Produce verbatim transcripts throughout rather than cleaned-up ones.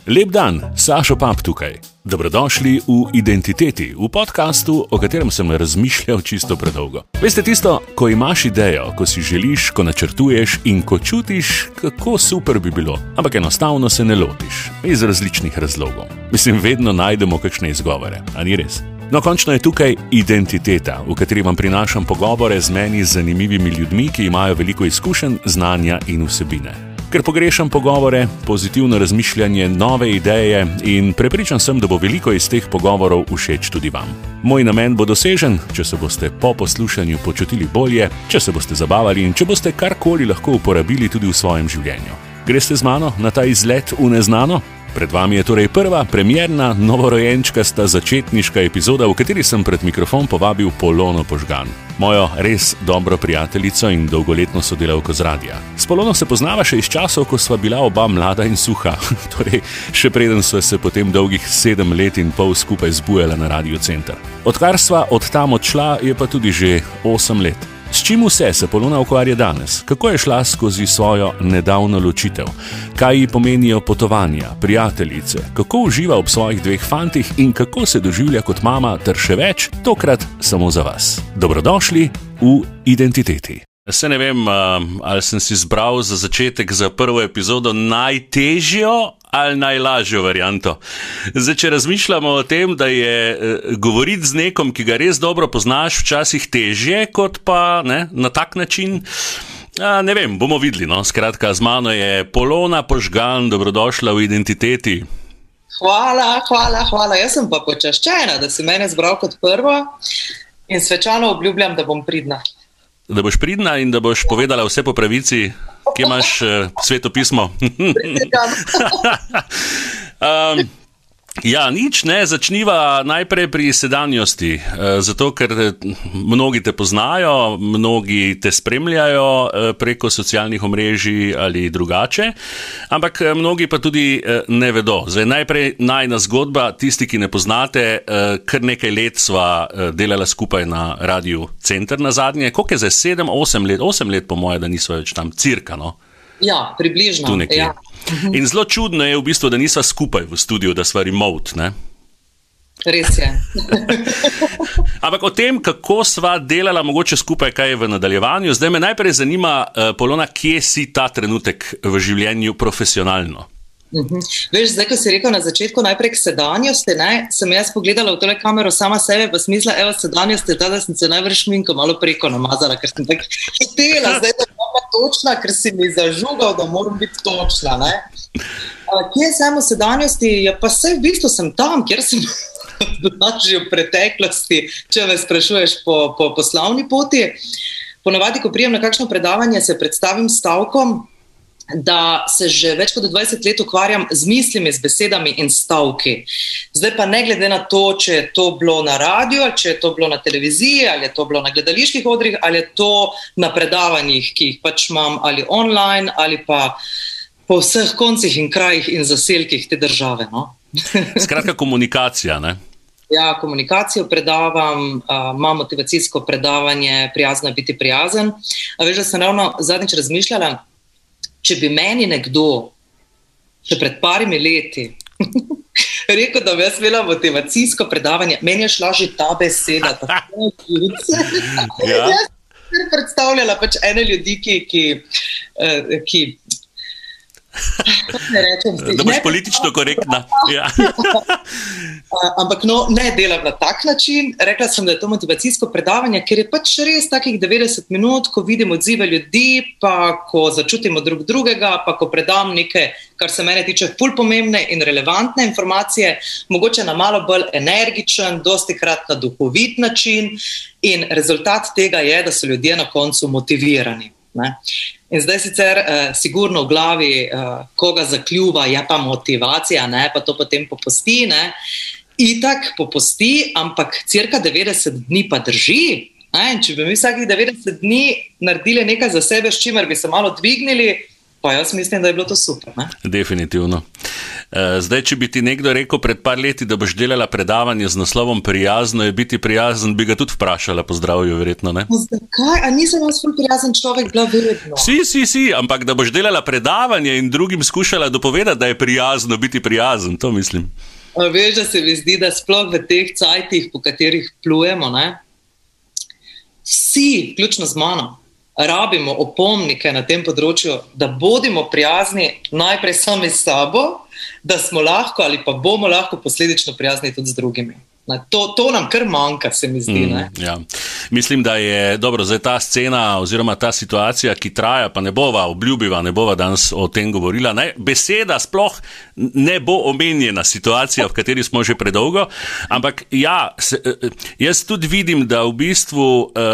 Lep dan, Sašo Pap tukaj. Dobrodošli v Identiteti, v podkastu, o katerem sem razmišljal čisto predolgo. Veste tisto, ko imaš idejo, ko si želiš, ko načrtuješ in ko čutiš, kako super bi bilo, ampak enostavno se ne lotiš, iz različnih razlogov. Mislim, vedno najdemo kakšne izgovore, a ni res? No, končno je tukaj Identiteta, v kateri vam prinašam pogovore z meni zanimivimi ljudmi, ki imajo veliko izkušenj, znanja in vsebine. Ker pogrešam pogovore, pozitivno razmišljanje, nove ideje in prepričan sem, da bo veliko iz teh pogovorov všeč tudi vam. Moj namen bo dosežen, če se boste po poslušanju počutili bolje, če se boste zabavali in če boste karkoli lahko uporabili tudi v svojem življenju. Greste z mano na ta izlet v neznano? Pred vami je torej prva premierna novorojenčkasta začetniška epizoda, v kateri sem pred mikrofon povabil Polono Požgan, mojo res dobro prijateljico in dolgoletno sodelavko z radia. S Polono se poznava še iz časov, ko sva bila oba mlada in suha, torej še preden sva se potem dolgih sedem let in pol skupaj zbujala na Radio Center. Odkar sva od tam odšla, je pa tudi že osem let. S čim vse se Polona ukvarja danes? Kako je šla skozi svojo nedavno ločitev? Kaj ji pomenijo potovanja, prijateljice? Kako uživa ob svojih dveh fantih in kako se doživlja kot mama ter še več, tokrat samo za vas. Dobrodošli v Identiteti. Se ne vem, ali sem si izbral za začetek za prvo epizodo najtežjo ali najlažjo varianto. Zdaj, če razmišljamo o tem, da je govoriti z nekom, ki ga res dobro poznaš, včasih težje, kot pa ne, na tak način, a, ne vem, bomo videli. No? Skratka, z mano je Polona Požgan, dobrodošla v Identiteti. Hvala, hvala, hvala. Jaz sem pa počaščena, da si mene zbral kot prvo in svečano obljubljam, da bom pridna. Da boš pridna in da boš povedala vse po pravici, kje imaš uh, Sveto pismo. um, ja, nič ne, začniva najprej pri sedanjosti, uh, zato ker mnogi te poznajo, mnogi te spremljajo uh, preko socialnih omrežij ali drugače, ampak uh, mnogi pa tudi uh, ne vedo. Zdaj, najprej najna zgodba, tisti, ki ne poznate, uh, kar nekaj let sva uh, delala skupaj na Radiu Center na zadnje. Koliko je zdaj? sedem, osem let? osem let po moje, da nisva več tam, cirka, no? Ja, približno. Tu nekje. Ja. In zelo čudno je v bistvu, da nisva skupaj v studiu, da sva remote, ne? Res je. Ampak o tem, kako sva delala mogoče skupaj kaj v nadaljevanju, zdaj me najprej zanima, Polona, kje si ta trenutek v življenju profesionalno? Uhum. Veš, zdaj, ko si rekel na začetku najprej k sedanjosti, ne, sem jaz pogledala v tole kamero sama sebe, pa smisla, evo, sedanjosti je ta, da sem se najvrš šminko malo preko namazala, ker sem tako hitela, zdaj da bom točna, ker si mi zažugal, da moram biti točna, ne. A, kje sem v sedanjosti? Ja, pa sej v bistvu sem tam, kjer sem bila že v preteklosti, če me sprašuješ po, po poslovni poti. Ponavadi, ko prijem na kakšno predavanje, se predstavim stavkom, da se že več kot dvajset let ukvarjam z mislimi, z besedami in stavki. Zdaj pa ne glede na to, če je to bilo na radiju, ali če je to bilo na televiziji, ali je to bilo na gledaliških odrih, ali je to na predavanjih, ki jih pač imam ali online, ali pa po vseh koncih in krajih in zaselkih te države. No? Skratka, komunikacija, ne? Ja, komunikacijo predavam, uh, imam motivacijsko predavanje Prijazno je biti prijazen. A veš, da sem ravno zadnjič razmišljala, če bi meni nekdo še pred parimi leti rekel, da bi jaz imela motivacijsko predavanje, meni je šla že ta beseda, tako ja. Jaz sem predstavljala pač ene ljudi, ki, ki, uh, ki ne rečem, da boš politično korektna. Ja. Ampak no, ne delam na tak način. Rekla sem, da je to motivacijsko predavanje, ker je pač res takih devetdeset minut, ko vidim odzive ljudi, pa ko začutimo drug drugega, pa ko predam neke, kar se mene tiče, ful pomembne in relevantne informacije, mogoče na malo bolj energičen, dostikrat na duhovit način in rezultat tega je, da so ljudje na koncu motivirani. Ne? In zdaj sicer eh, sigurno v glavi eh, koga zakljuva, je pa motivacija, ne? Pa to potem popusti, ne? Itak popusti, ampak cirka devetdeset dni pa drži. Ne? In če bi mi vsakih devetdeset dni naredili nekaj za sebe, s čimer bi se malo dvignili, pa jaz mislim, da je bilo to super. Ne? Definitivno. Zdaj, če bi ti nekdo rekel pred par leti, da boš delala predavanje z naslovom Prijazno je biti prijazen, bi ga tudi vprašala po zdravju, verjetno, ne? Zakaj? A nisem jaz ful prijazen človek bila vedno? Si, si, si, ampak da boš delala predavanje in drugim skušala dopovedati, da je prijazno biti prijazen, to mislim. A veš, da se mi zdi, da sploh v teh cajtih, po katerih plujemo, ne? Vsi, vključno z mano, rabimo opomnike na tem področju, da bodimo prijazni najprej sami s sabo, da smo lahko ali pa bomo lahko posledično prijazni tudi z drugimi. To, to nam kar manjka, se mi zdi. Ne? Mm, ja. Mislim, da je dobro, zdaj ta scena oziroma ta situacija, ki traja, pa ne bova obljubiva, ne bova danes o tem govorila. Ne? Beseda sploh ne bo omenjena situacija, v kateri smo že predolgo, ampak ja, se, jaz tudi vidim, da v bistvu,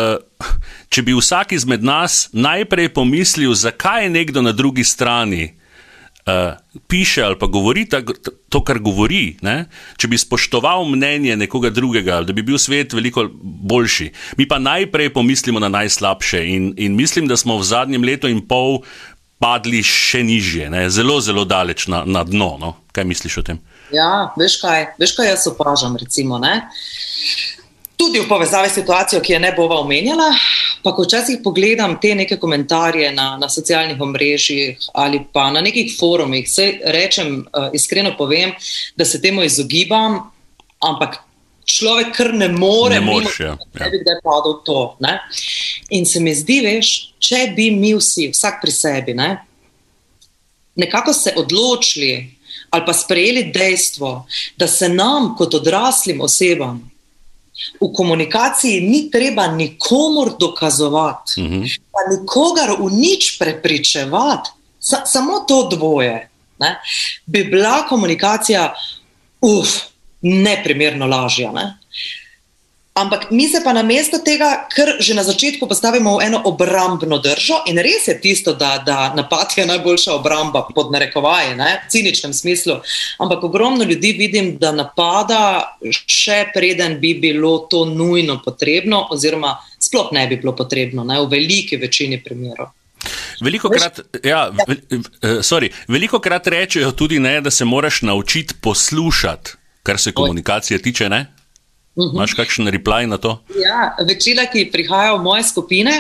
če bi vsak izmed nas najprej pomislil, zakaj je nekdo na drugi strani Uh, piše ali pa govori ta, to, kar govori, ne? Če bi spoštoval mnenje nekoga drugega, da bi bil svet veliko boljši. Mi pa najprej pomislimo na najslabše in, in mislim, da smo v zadnjem letu in pol padli še nižje, ne? Zelo, zelo daleč na, na dno. No? Kaj misliš o tem? Ja, veš kaj, veš kaj jaz opažam, recimo, ne? Tudi v povezavi s situacijo, ki je ne bova omenjala, pa ko včasih pogledam te neke komentarje na, na socialnih omrežjih ali pa na nekih forumih, se rečem, uh, iskreno povem, da se temu izogibam, ampak človek kar ne more, ne moreš, mimo, ja, ja. ne bi kdaj padel to. Ne? In se mi zdi, veš, če bi mi vsi, vsak pri sebi, ne, nekako se odločili ali pa sprejeli dejstvo, da se nam kot odraslim osebam v komunikaciji ni treba nikomur dokazovati, mm-hmm. pa nikogar v nič prepričevati, Sa, samo to dvoje, ne, bi bila komunikacija uf, neprimerno lažja. Ne. Ampak mi se pa namesto tega, ker že na začetku postavimo v eno obrambno držo in res je tisto, da, da napad je najboljša obramba pod narekovaji, ne, v ciničnem smislu, ampak ogromno ljudi vidim, da napada še preden bi bilo to nujno potrebno oziroma sploh ne bi bilo potrebno, ne, v veliki večini primerov. Velikokrat, ja, sorry, velikokrat rečejo tudi, ne, da se moraš naučiti poslušati, kar se komunikacije tiče, ne? Imaš kakšen reply na to? Ja, večina, ki prihajajo v moje skupine,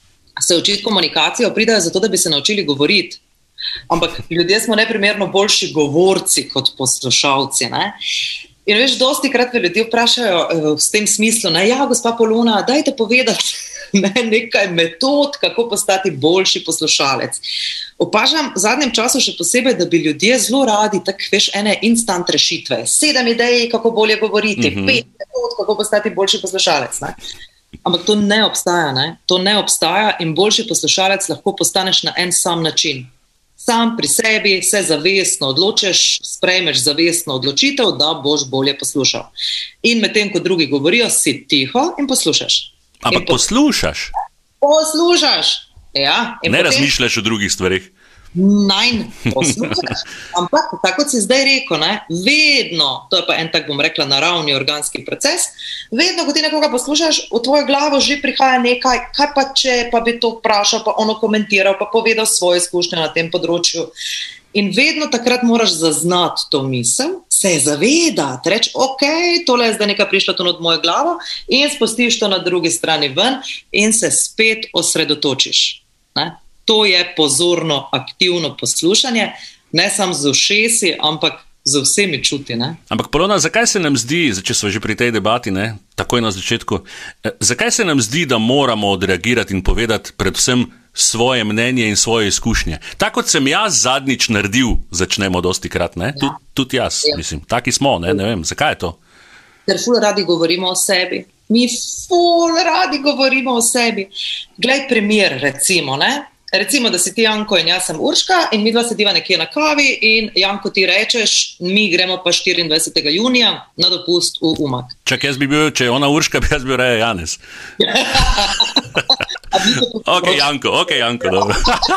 se učiti komunikacijo, pridajo zato, da bi se naučili govoriti. Ampak ljudje smo neprimerno boljši govorci kot poslušalci. Ne? In veš, dosti krat me ljudje vprašajo v tem smislu, ne, ja, gospa Polona, dajte povedati ne, nekaj metod, kako postati boljši poslušalec. Opažam v zadnjem času še posebej, da bi ljudje zelo radi tak, veš, ene instant rešitve. Sedem idej, kako bolje govoriti, mm-hmm. pet metod, kako postati boljši poslušalec. Ne? Ampak to ne obstaja, ne? To ne obstaja in boljši poslušalec lahko postaneš na en sam način. Sam pri sebi se zavestno odločiš, sprejmeš zavestno odločitev, da boš bolje poslušal. In medtem, ko drugi govorijo, si tiho in poslušaš. Ampak in poslušaš? Poslušaš! Ja, ne potem razmišljaš o drugih stvarih. Najn, poslušaš. Ampak, tako kot si zdaj rekel, ne, vedno, to je pa en tak, bom rekla, naravni organski proces, vedno, ko ti nekoga poslušaš, v tvojo glavo že prihaja nekaj, kaj pa če, pa bi to vprašal, pa ono komentiral, pa povedal svoje izkušnje na tem področju. In vedno takrat moraš zaznati to misel, se zavedati, reči, ok, tole je zdaj nekaj prišlo tu od moje glavo in spustiš to na drugi strani ven in se spet osredotočiš. Ne? To je pozorno, aktivno poslušanje, ne samo z ušesi, ampak z vsemi čuti. Ne? Ampak Polona, zakaj se nam zdi, če smo že pri tej debati, ne, takoj na začetku, eh, zakaj se nam zdi, da moramo odreagirati in povedati predvsem svoje mnenje in svoje izkušnje? Tako kot sem jaz zadnjič naredil, začnemo dosti krat, ne? Ja. Tud, tudi jaz, ja. Mislim, taki smo, ne, ne vem, zakaj je to? Ker ful radi govorimo o sebi. Mi ful radi govorimo o sebi. Glej primer, recimo, ne? Recimo, da si ti Janko in jaz sem Urška in mi dva sediva nekje na kavi in Janko ti rečeš, mi gremo pa štiriindvajsetega junija na dopust v Umag. Čak, jaz bi bil, če je ona Urška, bi jaz bil reje Janez. Ok, Janko, ok, Janko, dobro.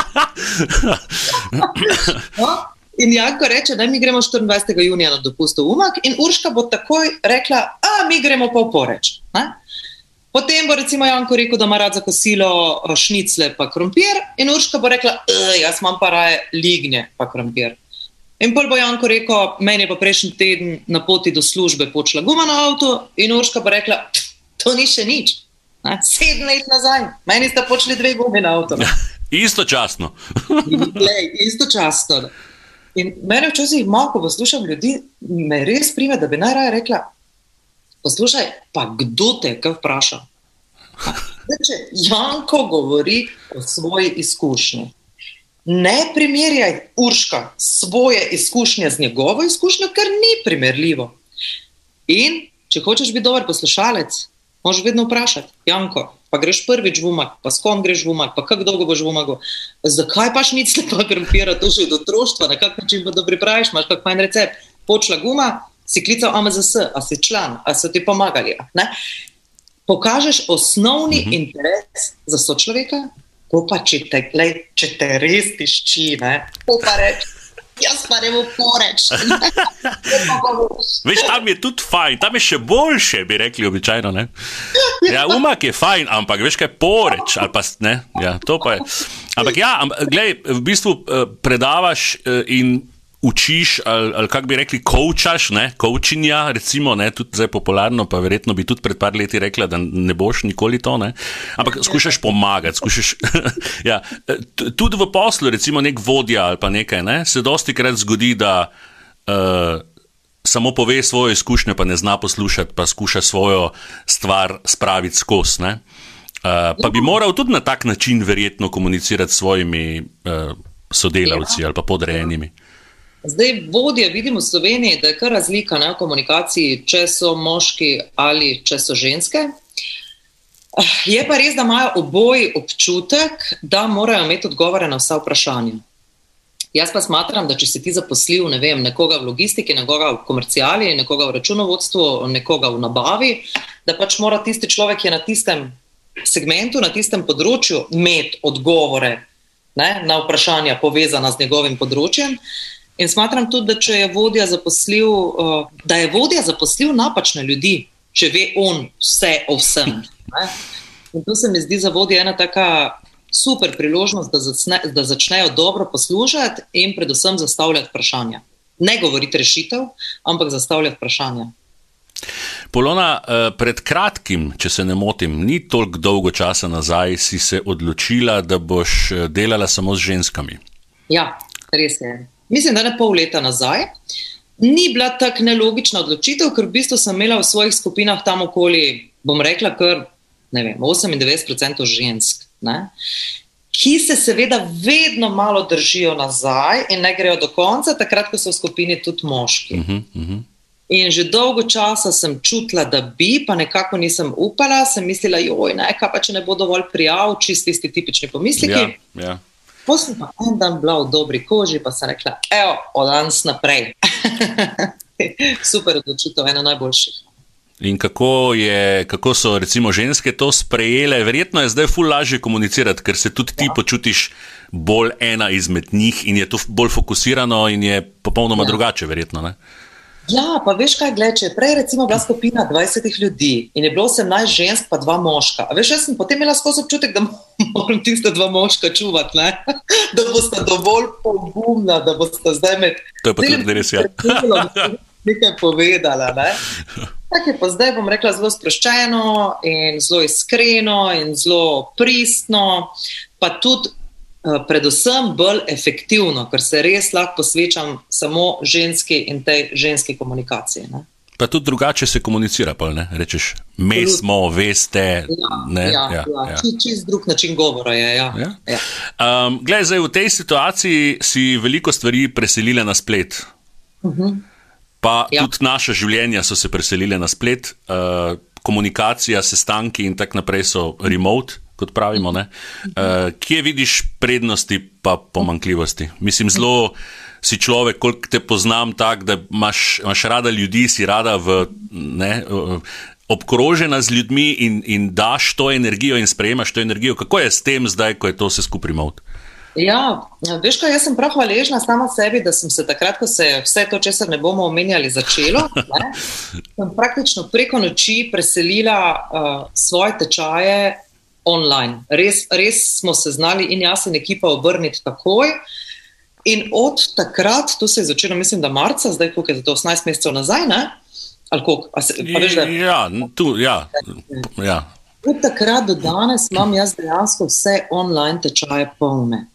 No, in Janko reče, da mi gremo štiriindvajsetega junija na dopust v Umag in Urška bo takoj rekla, a mi gremo pa v Poreč. Ne? Potem bo recimo Janko rekel, da ima rad za kosilo šnicle pa krompir in Urška bo rekla, jaz imam pa raje lignje pa krompir. In pol bo Janko rekel, meni je pa prejšnji teden na poti do službe počela guma na avto in Urška pa rekla, to ni še nič. Ne? Sedem let nazaj, meni sta počeli dve gumi na avto. Istočasno. Glej, istočasno. In mene včasih malo, ko poslušam ljudi, me res prime, da bi najraje rekla, poslušaj, pa kdo te je kaj vprašal? Če Janko govori o svoji izkušnji, ne primerjaj Urška svoje izkušnje z njegovo izkušnjo, ker ni primerljivo. In če hočeš biti dober poslušalec, možeš vedno vprašati, Janko, pa greš prvič v umak, pa s kom greš v umak, pa kako dolgo boš v umagu, zakaj paš nič slepa krompira, to že od otroštva, na kak način pa da pripraviš, imaš kak fajn recept, počela guma, si klical A M Z S, a si član, a so ti pomagali, ne? Pokažeš osnovni mm-hmm. interes za sočloveka, to pa če te, lej, če te res tišči, ne, to pa reč, jaz pa ne bo poreč. Veš, tam je tudi fajn, tam je še boljše, bi rekli običajno, ne? Ja, umak je fajn, ampak veš kaj, poreč, ali pa, ne, ja, to pa je. Ampak ja, glej, v bistvu predavaš in učiš, ali, ali kako bi rekli, coachaš, ne, coachinja, recimo, ne, tudi zdaj popularno, pa verjetno bi tudi pred par leti rekla, da ne boš nikoli to, ne, ampak skušaš pomagati, skušaš, ja, tudi v poslu, recimo nek vodja ali pa nekaj, ne, se dosti krat zgodi, da uh, samo pove svojo izkušnjo, pa ne zna poslušati, pa skuša svojo stvar spraviti skozi, ne, uh, pa bi moral tudi na tak način verjetno komunicirati s svojimi uh, sodelavci ali pa podrejenimi. Zdaj, vodje vidim v Sloveniji, da je kar razlika, ne, v komunikaciji, če so moški ali če so ženske. Je pa res, da imajo oboji občutek, da morajo imeti odgovore na vsa vprašanja. Jaz pa smatram, da če si ti zaposlil, ne vem, nekoga v logistiki, nekoga v komercijali, nekoga v računovodstvu, nekoga v nabavi, da pač mora tisti človek, ki je na tistem segmentu, na tistem področju, imeti odgovore, ne, na vprašanja povezana z njegovim področjem. In smatram tudi, da če je vodja zaposlil, da je vodja zaposlil napačne ljudi, če ve on vse o vsem. Ne? In tu se mi zdi za vodje ena taka super priložnost, da, začne, da začnejo dobro poslušati in predvsem zastavljati vprašanja. Ne govoriti rešitev, ampak zastavljati vprašanja. Polona, pred kratkim, če se ne motim, ni toliko dolgo časa nazaj, si se odločila, da boš delala samo z ženskami. Ja, res je. Mislim, da ne pol leta nazaj. Ni bila tak nelogična odločitev, ker v bistvu sem imela v svojih skupinah tam okoli, bom rekla, kar, ne vem, osemindevetdeset procentov žensk, ne? Ki se seveda vedno malo držijo nazaj in ne grejo do konca, takrat, ko so v skupini tudi moški. Uh-huh, uh-huh. In že dolgo časa sem čutila, da bi, pa nekako nisem upala, sem mislila, joj, ne, kaj pa, če ne bo dovolj prijav, čist tisti tipični pomisliki. Ja, ja. Potem pa en dan bila v dobri koži, pa sem rekla, evo, od danes naprej. Super odločitev, ena najboljših. In kako, je, kako so recimo ženske to sprejele? Verjetno je zdaj ful lažje komunicirati, ker se tudi ti ja. počutiš bolj ena izmed njih in je to bolj fokusirano in je popolnoma ja. drugače verjetno, ne? Ja, pa veš kaj, gled, če je prej recimo bila skupina dvajsetih ljudi in je bilo osemnajst žensk pa dva moška. A veš, jaz sem potem imela skozi občutek, da moram tiste dva moška čuvati, ne? Da bosta dovolj pogumna, da bosta zdaj med... To je pa tudi res, ja. Nekaj povedala, ne? Tak je pa zdaj, bom rekla, zelo sproščeno in zelo iskreno in zelo pristno, pa tudi predvsem bolj efektivno, ker se res lahko posvečam samo ženski in tej ženski komunikaciji. Ne? Pa tudi drugače se komunicira, pa ne? Rečeš, me smo, veste. Ja, ne? ja, ja, ja. ja. Čist, čist drug način govora je. Ja. Ja? Ja. Um, glej, zdaj v tej situaciji si veliko stvari preselile na splet. Uh-huh. Pa ja. tudi naša življenja so se preselile na splet. Uh, komunikacija, sestanki in tak naprej so remote, kot pravimo, ne? Uh, kje vidiš prednosti pa pomanjkljivosti? Mislim, zelo si človek, koliko te poznam tak, da imaš, imaš rada ljudi, si rada v, ne, obkrožena z ljudmi in, in daš to energijo in sprejemaš to energijo. Kako je s tem zdaj, ko je to vse skupaj remote? Ja, veš kaj, jaz sem prav hvaležna sama sebi, da sem se takrat, ko se vse to, česar ne bomo omenjali, začelo, ne, sem praktično preko noči preselila uh, svoje tečaje online. Res, res smo se znali in jaz in ekipa obrniti takoj. In od takrat, to se je začelo, mislim, da marca, zdaj koliko je za to osemnajst mesecev nazaj, ne? Ali koliko? A se, pa veš, da... Ja, tu, ja, ja. Od takrat do danes imam jaz dejansko vse online tečaje polne.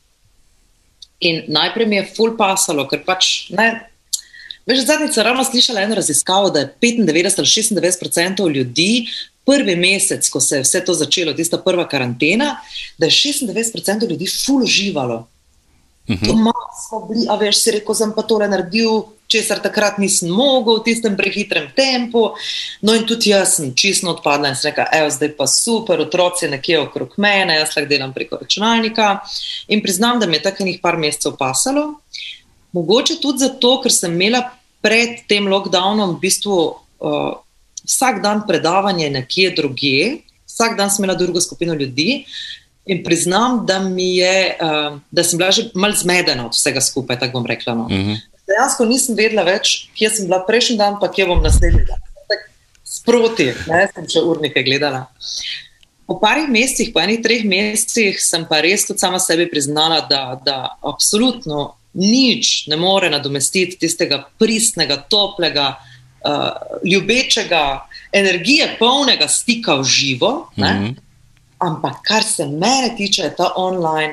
In najprej mi je ful pasalo, ker pač, ne, veš, zadnjič sem ravno slišala eno raziskavo, da je petindevetdeset ali šestindevetdeset procentov ljudi prvi mesec, ko se je vse to začelo, tista prva karantena, da je šestindevetdeset procentov ljudi ful uživalo. Doma smo bili, a veš, si rekel, sem pa tole naredil, česar takrat nisem mogel v tistem prehitrem tempu, no in tudi jaz sem čisto odpadla in sem rekla, evo, zdaj pa super, otroci nekje okrog mene, jaz lahko delam preko računalnika in priznam, da mi je tako enih par mesecev pasalo, mogoče tudi zato, ker sem imela pred tem lockdownom v bistvu uh, vsak dan predavanje nekje drugje, vsak dan sem imela drugo skupino ljudi. In priznam, da mi je, uh, da sem bila že malo zmedena od vsega skupaj, tako bom rekla. No. Mhm. Dejansko nisem vedela več, kje sem bila prejšnji dan, pa kje bom naslednji dan. Tak, sproti, ne, sem še urnike gledala. Po parih mesecih, po enih treh mesecih sem pa res tudi sama sebi priznala, da, da absolutno nič ne more nadomestiti tistega pristnega, toplega, uh, ljubečega, energije polnega stika v živo, ne. Mhm. Ampak kar se mene tiče, je ta online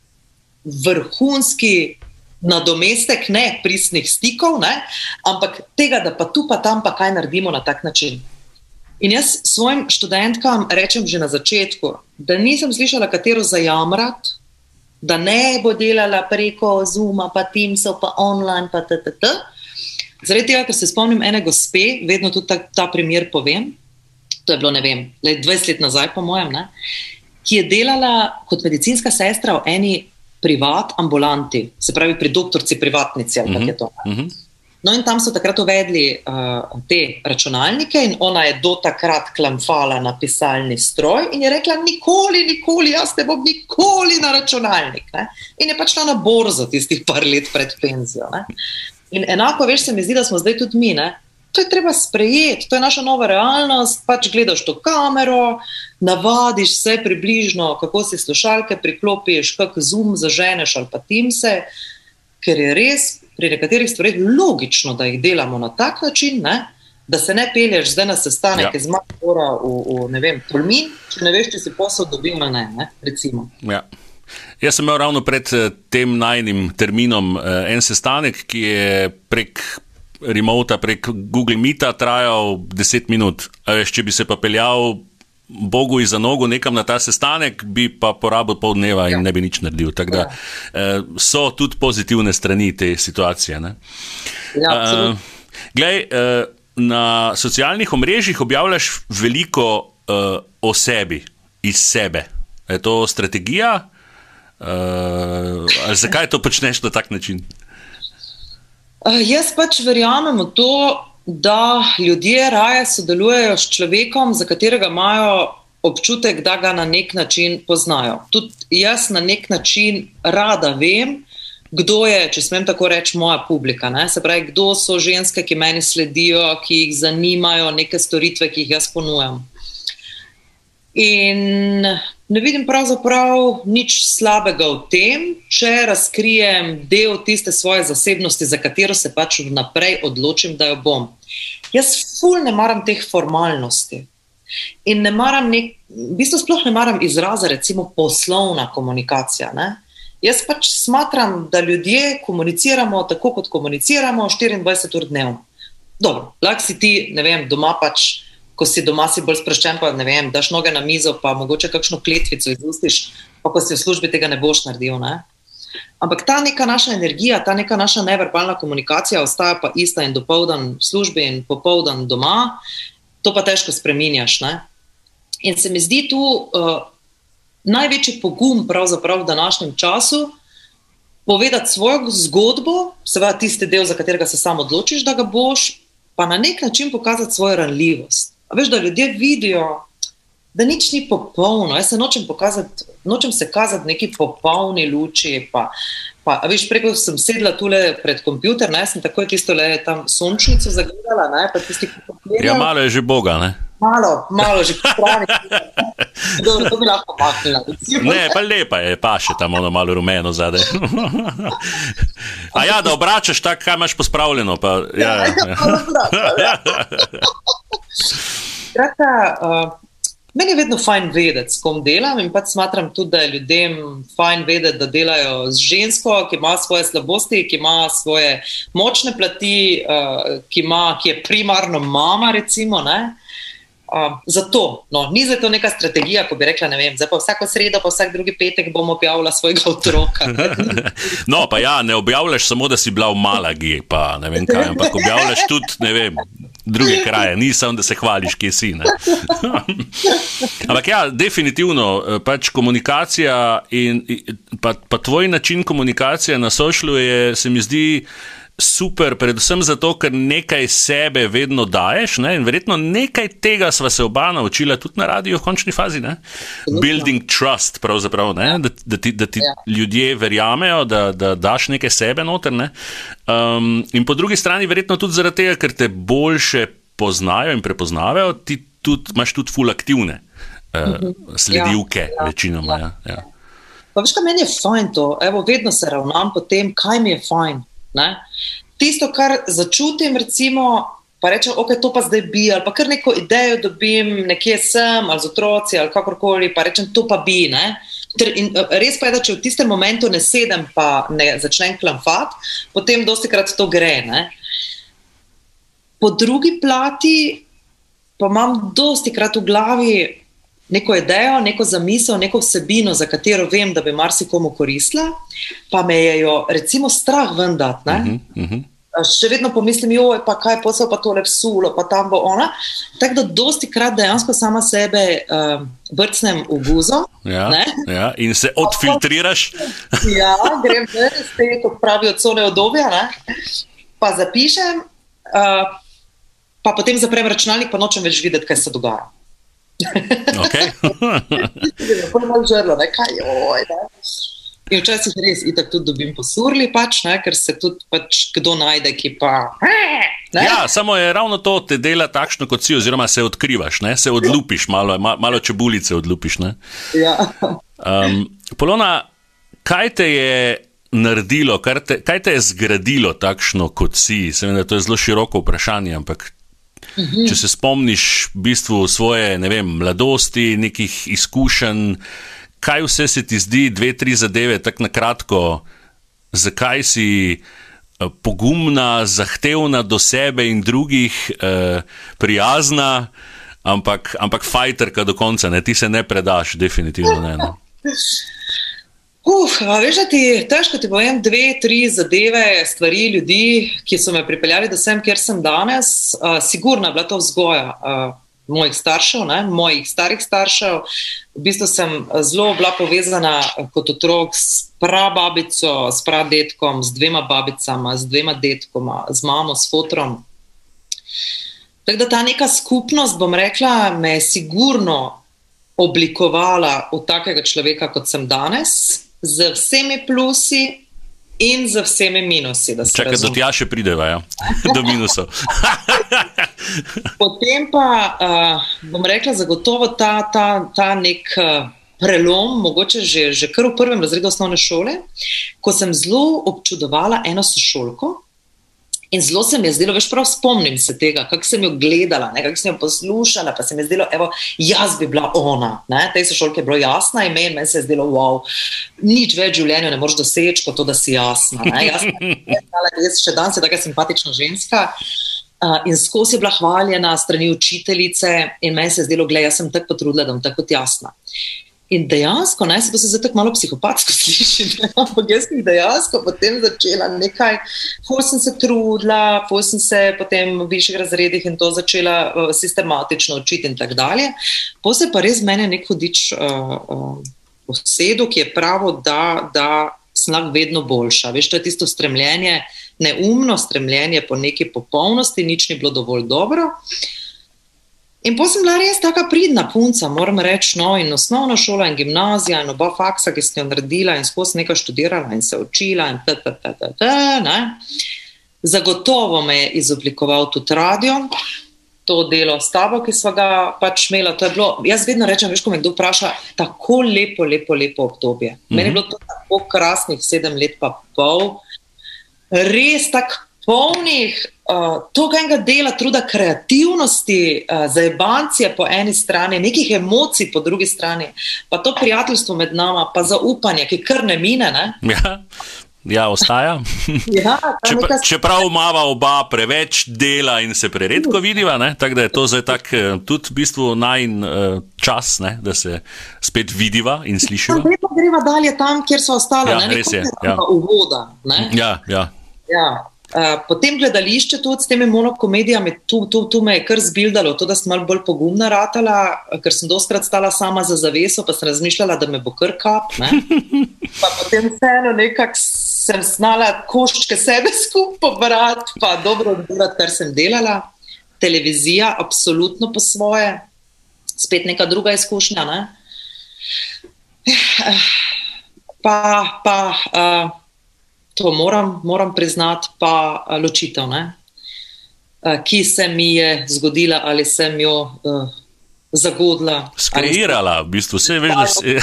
vrhunski nadomestek, ne pristnih stikov, ne, ampak tega, da pa tu pa tam pa kaj naredimo na tak način. In jaz svojim študentkam rečem že na začetku, da nisem slišala katero zajamrat, da ne bo delala preko Zooma, pa Teamsov, pa online, pa ttt. Zaradi tega, ker se spomnim ene gospe, vedno tudi ta, ta primer povem, to je bilo, ne vem, dvajset let nazaj po mojem, ne, ki je delala kot medicinska sestra v eni privat ambulanti, se pravi pri doktorci privatnici, ali tako je to. Mhm. No in tam so takrat uvedli uh, te računalnike in ona je do takrat klamfala na pisalni stroj in je rekla, nikoli, nikoli, jaz ne bom nikoli na računalnik. Ne? In je pač šla na borzo tistih par let pred penzijo. Ne? In enako, veš, se mi zdi, da smo zdaj tudi mi, ne? To je treba sprejeti, to je naša nova realnost, pač gledaš to kamero, navadiš se približno, kako si slušalke priklopiš, kak Zoom zaženeš ali pa Teamse, ker je res pri nekaterih stvareh logično, da jih delamo na tak način, ne? Da se ne pelješ zdaj na sestanek, ja. iz Maribora v, v, ne vem, Tolmin, če ne veš, če si posel dobil na ne, ne, recimo. Ja. Jaz sem imel ravno pred tem najnim terminom en sestanek, ki je prek remota, prek Google Meeta trajal deset minut. A veš, če bi se pa peljal Bogu iza nogu nekam na ta sestanek, bi pa porabil pol dneva in ja. ne bi nič naredil. Tako da ja. so tudi pozitivne strani te situacije. Ne? Ja, uh, glej, uh, na socialnih omrežjih objavljaš veliko uh, o sebi, iz sebe. Je to strategija? Uh, ali zakaj to počneš na tak način? Uh, jaz pač verjamem v to, da ljudje raje sodelujejo s človekom, za katerega imajo občutek, da ga na nek način poznajo. Tudi jaz na nek način rada vem, kdo je, če smem tako reči, moja publika. Ne? Se pravi, kdo so ženske, ki meni sledijo, ki jih zanimajo neke storitve, ki jih jaz ponujam. In ne vidim pravzaprav nič slabega v tem, če razkrijem del tiste svoje zasebnosti, za katero se pač vnaprej odločim, da jo bom. Jaz ful ne maram teh formalnosti. In ne maram nek, v bistvu sploh ne maram izraza, recimo poslovna komunikacija. Ne? Jaz pač smatram, da ljudje komuniciramo tako, kot komuniciramo, štiriindvajset ur dnevno. Dobro, lahko si ti, ne vem, doma pač, ko si doma si bolj sproščen, pa ne vem, daš noge na mizo, pa mogoče kakšno kletvico izlustiš, pa ko si v službi tega ne boš naredil. Ne? Ampak ta neka naša energija, ta neka naša neverbalna komunikacija ostaja pa ista in dopoldan v službi in popoldan doma, to pa težko spreminjaš. Ne? In se mi zdi tu uh, največji pogum pravzaprav v današnjem času povedati svojo zgodbo, seveda tisti del, za katerega se sam odločiš, da ga boš, pa na nek način pokazati svojo ranljivost. A veš, da ljudje vidijo, da nič ni popolno. Jaz se nočem pokazati, nočem se kazati neki popolni luči, pa, pa a veš, preko sem sedla tule pred kompjuter, ne, sem takoj tisto le tam sončnico zagledala, ne, pa tisti, ki ja, malo je že Boga, ne? malo, malo že popravi. Dobro, to bi lahko maknila. Ne, pa lepa je, pa še tam ono malo rumeno zadaj. A ja, da obračaš tako, kaj imaš pospravljeno. Pa, ja, ja. Skratka, uh, meni je vedno fajn vedeti, s kom delam in pač smatram tudi, da je ljudem fajn vedeti, da delajo z žensko, ki ima svoje slabosti, ki ima svoje močne plati, uh, ki, ima, ki je primarno mama, recimo, ne. Uh, zato, no, ni za to neka strategija, ko bi rekla, ne vem, zdaj pa vsako sredo, pa vsak drugi petek bom objavila svojega otroka. No, pa ja, ne objavljaš samo, da si bila v Malagi, pa ne vem kaj, ampak objavljaš tudi, ne vem, druge kraje, ni samo, da se hvališ, kje si, ne. Ampak ja, definitivno, pač komunikacija in pa, pa tvoj način komunikacije na socialu je, se mi zdi, super, predvsem zato, ker nekaj sebe vedno daješ, ne? In verjetno nekaj tega sva se oba naučila tudi na radiju v končni fazi, ne? Building trust, pravzaprav, ne? Da, da ti, da ti ja. ljudje verjamejo, da, da daš nekaj sebe noter, ne? Um, in po drugi strani verjetno tudi zaradi tega, ker te boljše poznajo in prepoznavajo, ti tudi, imaš tudi ful aktivne uh, sledilke, ja, ja, večinoma. Ja. Ja, ja. Pa veš, kaj meni je fajn to, evo, vedno se ravnam po tem, kaj mi je fajn. Ne? Tisto, kar začutim, recimo, pa rečem, ok, to pa zdaj bi, ali pa kar neko idejo dobim, nekje sem, ali z otroci, ali kakorkoli, pa rečem, to pa bi, ne? In res pa je, da če v tistem momentu ne sedem, pa ne začnem klamfat, potem dostikrat to gre, ne? Po drugi plati pa imam dostikrat v glavi neko idejo, neko zamisel, neko vsebino, za katero vem, da bi marsikomu koristila, pa me je jo recimo strah ven dati, ne? Uh-huh, uh-huh. Še vedno pomislim, joj, pa kaj posel, pa tole psulo, pa tam bo ona. Tako da dosti krat dejansko sama sebe uh, brcnem v guzo. Ja, ja, in se odfiltriraš. Ja, grem ven, s te, kot pravijo, cone odobja, ne? Pa zapišem, uh, pa potem zaprem računalnik, pa nočem več videti, kaj se dogaja. Okay. Žrlo, ne, kaj, oj, ne. In včasih res itak tudi dobim posurli, pač, ne, ker se tudi pač kdo najde, ki pa ne? Ja, samo je ravno to te dela takšno kot si, oziroma se odkrivaš, ne, se odlupiš, malo, malo čebulice odlupiš, ne. Ja. Um, Polona, kaj te je naredilo, kaj te, kaj te je zgradilo takšno kot si? Se vem, da to je zelo široko vprašanje, ampak Uhum. Če se spomniš v bistvu svoje, ne vem, mladosti, nekih izkušenj, kaj vse se ti zdi, dve, tri zadeve, tako na kratko, zakaj si pogumna, zahtevna do sebe in drugih, eh, prijazna, ampak, ampak fajterka do konca, ne, ti se ne predaš, definitivno ne. No. Uf, a veš, da ti težko ti povem dve, tri zadeve, stvari, ljudi, ki so me pripeljali do sem, kjer sem danes. Uh, sigurno je bila to vzgoja uh, mojih staršev, ne, mojih starih staršev. V bistvu sem zelo bila povezana kot otrok s prababico, s pradetkom, z dvema babicama, z dvema detkoma, z mamo, s fotrom. Tako da ta neka skupnost, bom rekla, me je sigurno oblikovala v takega človeka, kot sem danes, z vsemi plusi in z vsemi minusi. Da Čakaj, do tja še prideva, ja. Do minusov. Potem pa, uh, bom rekla, zagotovo ta, ta, ta nek uh, prelom, mogoče že, že kar v prvem razredu osnovne šole, ko sem zelo občudovala eno sošolko. In zelo se mi je zdelo, veš, prav spomnim se tega, kako sem jo gledala, ne, kako sem jo poslušala, pa se mi je zdelo, evo, jaz bi bila ona, ne, tej sošolki je bilo jasna ime in meni se je zdelo, wow, nič več življenja ne moreš doseči, kot to, da si jasna, ne, jasna, jaz še danes je taka simpatična ženska uh, in skozi je bila hvaljena strani učiteljice in meni se je zdelo, glej, jaz sem tako potrudila, da bom tako kot jasna. In dejansko, ne, se to se zdaj tako malo psihopatsko sliši, ne, ampak jaz sem dejansko potem začela nekaj, ful sem se trudila, ful sem se potem v višjih razredih in to začela uh, sistematično učiti in tak dalje. Po se pa res mene nek hudič uh, uh, posedu, ki je pravo, da, da sem lahko vedno boljša. Veš, to je tisto stremljenje, neumno stremljenje po neki popolnosti, nič ni bilo dovolj dobro. In potem sem bila res taka pridna punca, moram reči, no, in osnovna šola in gimnazija in oba faksa, ki sem jo naredila in skozi nekaj študirala in se učila in ta, ta, ta, ta, ta, ne. Zagotovo me je izoblikoval tudi radio. to delo s tabo, ki sva ga pač imela. To je bilo, jaz vedno rečem, veš, ko me kdo vpraša, tako lepo, lepo, lepo obdobje. Mm-hmm. Meni je bilo to tako krasnih sedem let pa pol, res tako polnih, uh, toliko enega dela, truda, kreativnosti, uh, zajebancije po eni strani, nekih emocij po drugi strani, pa to prijateljstvo med nama, pa zaupanje, ki kar ne mine, ne? Ja. Ja, ostaja. Ja, Čepra, čeprav imava oba preveč dela in se preredko vidiva, ne? Tako da je to zdaj tak, tudi v bistvu najin uh, čas, ne? Da se spet vidiva in slišiva. Zdaj pa greva dalje tam, kjer so ostala, ja, ne? Res je, ja. Uvoda, ne? Ja, ja. Ja. Uh, potem gledališče tudi s temi monokomedijami, tu, tu, tu me je kar zbildalo, to, da sem malo bolj pogumna ratala, ker sem dostkrat stala sama za zaveso, pa sem razmišljala, da me bo kar kap, ne? Pa potem vseeno nekak sem znala koščke sebe skup pobrati, pa dobro odbirati, kar sem delala. Televizija, absolutno po svoje, spet neka druga izkušnja, ne? Pa, pa... Uh, To moram, moram priznati, pa ločitev, ne? Ki se mi je zgodila ali sem jo uh, zagodila. Skreirala, v bistvu, vse veš, da si...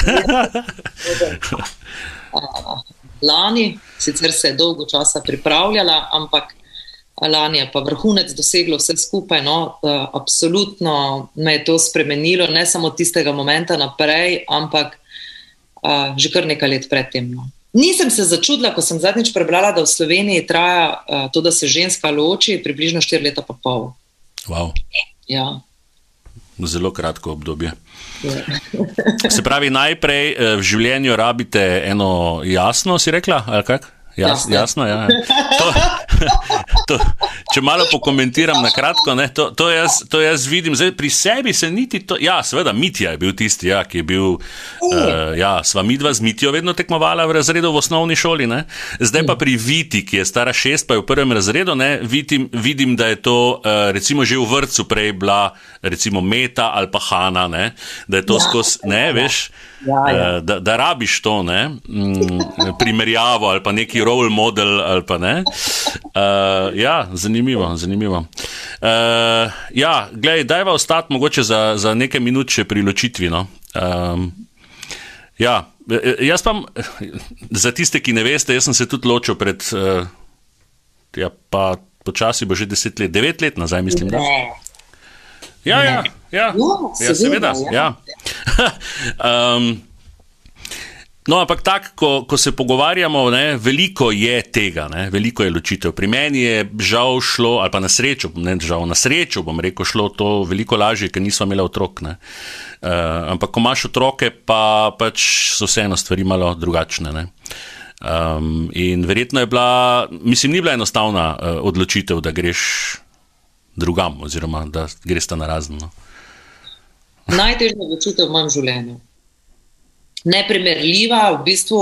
Lani, sicer se je dolgo časa pripravljala, ampak lani je pa vrhunec doseglo vse skupaj, no, uh, absolutno me je to spremenilo, ne samo tistega momenta naprej, ampak uh, že kar nekaj let predtem, no. Nisem se začudila, ko sem zadnjič prebrala, da v Sloveniji traja uh, to, da se ženska loči, približno štiri leta pa pol. Wow. Ja. Zelo kratko obdobje. Ja. Se pravi, najprej uh, v življenju rabite eno jasno, si rekla, ali kak? Jas, jasno, ja. To, to, če malo pokomentiram na kratko, ne, to, to, jaz, to jaz vidim, zdaj pri sebi se niti to, ja, seveda Mitja je bil tisti, ja, ki je bil, uh, ja, sva midva z Mitjo vedno tekmovala v razredu v osnovni šoli, ne, zdaj pa pri Viti, ki je stara šest, pa je v prvem razredu, ne, vidim, vidim, da je to, uh, recimo že v vrtcu prej bila, recimo Meta ali pa Hana, ne, da je to ja, skozi, ne, ja, veš, ja, ja. Uh, da, da rabiš to, ne, mm, primerjavo ali pa neki role model ali pa ne. Uh, ja, zanimivo, zanimivo. Uh, ja, glej, dajva ostati mogoče za, za nekaj minut še pri ločitvi, no. Um, ja, jaz pa, za tiste, ki ne veste, jaz sem se tudi ločil pred, uh, ja, pa počasi bo že deset let, devet let nazaj, mislim, da. Ja, ja, ja, ja, seveda, ja. um, No, ampak tako, ko, ko se pogovarjamo, ne, veliko je tega, ne, veliko je ločitev. Pri meni je žal šlo, ali pa na srečo, ne žal, na srečo bom rekel, šlo to veliko lažje, ker nisva imela otrok, ne. Uh, ampak ko imaš otroke, pa pač so vseeno stvari malo drugačne, ne. Um, in verjetno je bila, mislim, ni bila enostavna uh, odločitev, da greš drugam, oziroma da greš ta narazen, no. Najtežja odločitev v mojem življenju. Neprimerljiva, v bistvu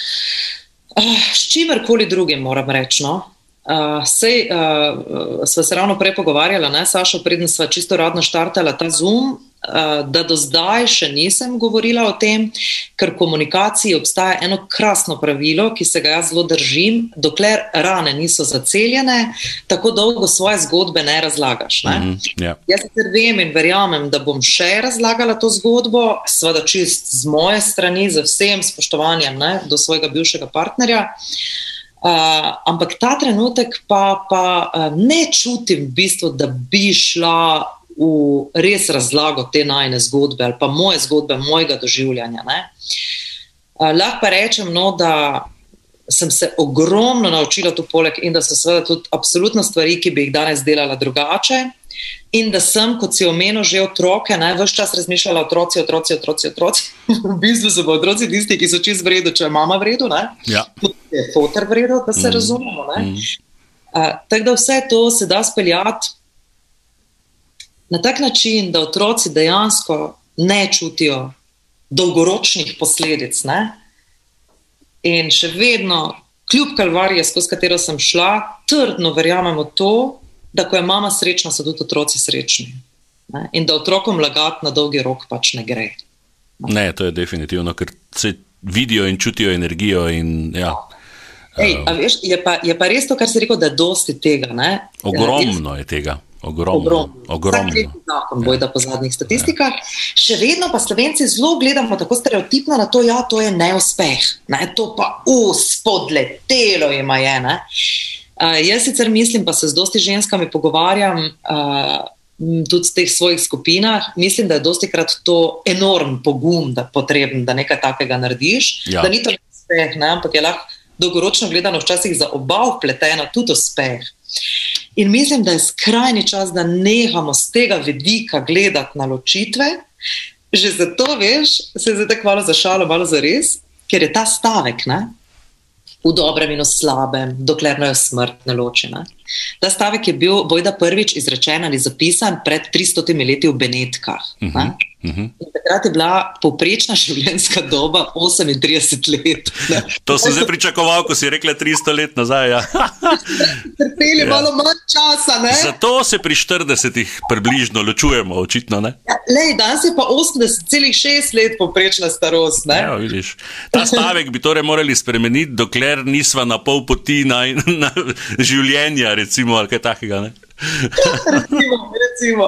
uh, s čimerkoli drugim, moram reči, no. Uh, sej, uh, sva se ravno prej pogovarjala, ne, Sašo, preden sva čisto radno štartala ta Zoom, uh, da do zdaj še nisem govorila o tem, ker v komunikaciji obstaja eno krasno pravilo, ki se ga jaz zelo držim, dokler rane niso zaceljene, tako dolgo svoje zgodbe ne razlagaš, ne. Mm-hmm, yeah. Jaz sicer vem in verjamem, da bom še razlagala to zgodbo, seveda čist z moje strani, z vsem spoštovanjem, ne, do svojega bivšega partnerja. Uh, ampak ta trenutek pa, pa uh, ne čutim v bistvu, da bi šla v res razlago te najine zgodbe ali pa moje zgodbe, mojega doživljanja, ne. Uh, lahko pa rečem, no, da sem se ogromno naučila tu poleg in da so seveda tudi absolutno stvari, ki bi jih danes delala drugače in da sem, kot si omenil, že otroke, ne, ves čas razmišljala otroci, otroci, otroci, otroci. V bistvu so pa otroci tisti, ki so čist v redu, če je mama v redu, ne. Ja. Je foter v redu, da se mm. razumemo, ne. Mm. Uh, tako da vse to se da speljati na tak način, da otroci dejansko ne čutijo dolgoročnih posledic, ne. In še vedno, kljub kalvarije, skozi katero sem šla, trdno verjamemo to, da ko je mama srečna, so tudi otroci srečni. Ne? In da otrokom lagati na dolgi rok pač ne gre. Ne, ne, to je definitivno, ker se vidijo in čutijo energijo in ja. Ej, a veš, je pa, je pa res to, kar si rekel, da je dosti tega, ne? Ogromno je tega. Ogromno. Ogromno. Vsak letni zakon, bojda po zadnjih statistikah. Ja. Še vedno pa Slovenci zelo gledamo tako stereotipno na to, ja, to je neuspeh. Ne? To pa uspodletelo ima je. Ne? Uh, jaz sicer mislim, pa se z dosti ženskami pogovarjam, uh, tudi v teh svojih skupinah, mislim, da je dosti krat to enorm pogum, da potreben, da nekaj takega narediš, ja. Da ni to neuspeh, ne? Ampak je lahko dolgoročno gledano včasih za oba vpleteno tudi uspeh. In mislim, da je skrajni čas, da nehamo z tega vidika gledati na ločitve. Že zato, veš, se je zdaj tako malo za šalo, malo za res, ker je ta stavek, ne, v dobrem in v slabem, dokler ne jo smrt ne loči. Ne. Ta stavek je bil bojda prvič izrečen ali zapisan pred tristotimi leti v Benetkah. Uh-huh, uh-huh. In takrat je bila povprečna življenjska doba osemintrideset let. Ne. To sem zdaj pričakoval, ko si rekla tristo let nazaj. Ja. Trpeli ja. Malo manj časa. Ne. Zato se pri štiridesetih približno ločujemo, očitno. Ne? Ja, lej, danes je pa osemdeset celih šest let povprečna starost. Ne. Ja, vidiš. Ta stavek bi torej morali spremeniti, dokler nisva na pol poti na, na življenja, recimo, ali kaj takega, ne? recimo, recimo.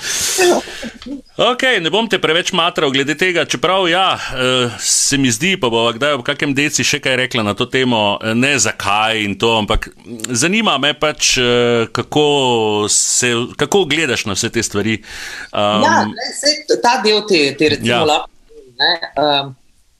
Ok, ne bom te preveč matral glede tega, čeprav ja, se mi zdi, pa bova kdaj ob kakem deci še kaj rekla na to temo, ne zakaj in to, ampak zanima me pač, kako, se, kako gledaš na vse te stvari. Um, ja, ne, se, ta del te, te recimo ja. Lahko, ne, um,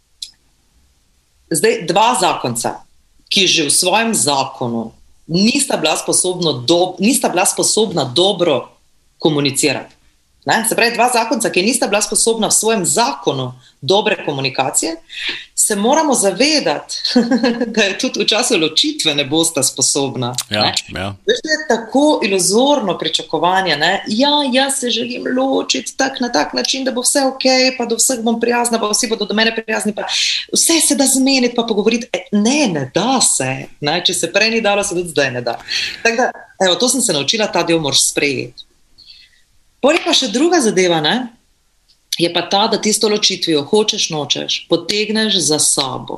zdaj dva zakonca, ki že v svojem zakonu nista bila sposobna, do, nista bila sposobna dobro komunicirati. Ne? Se pravi, dva zakonca, ki nista bila sposobna v svojem zakonu dobre komunikacije, se moramo zavedati, da je tudi v času ločitve ne bosta sposobna. Ja, ja. Veš, to je tako iluzorno pričakovanje. Ne? Ja, jaz se želim ločiti tak, na tak način, da bo vse ok, pa do vseh bom prijazna, pa vsi bodo do mene prijazni, pa vse se da zmeniti, pa pogovoriti. E, ne, ne da se. Ne? Če se prej ni dalo, se tudi zdaj ne da. Tako da, evo, to sem se naučila, ta del moraš sprejeti. Poleg pa še druga zadeva, ne, je pa ta, da tisto ločitvijo hočeš, nočeš, potegneš za sabo.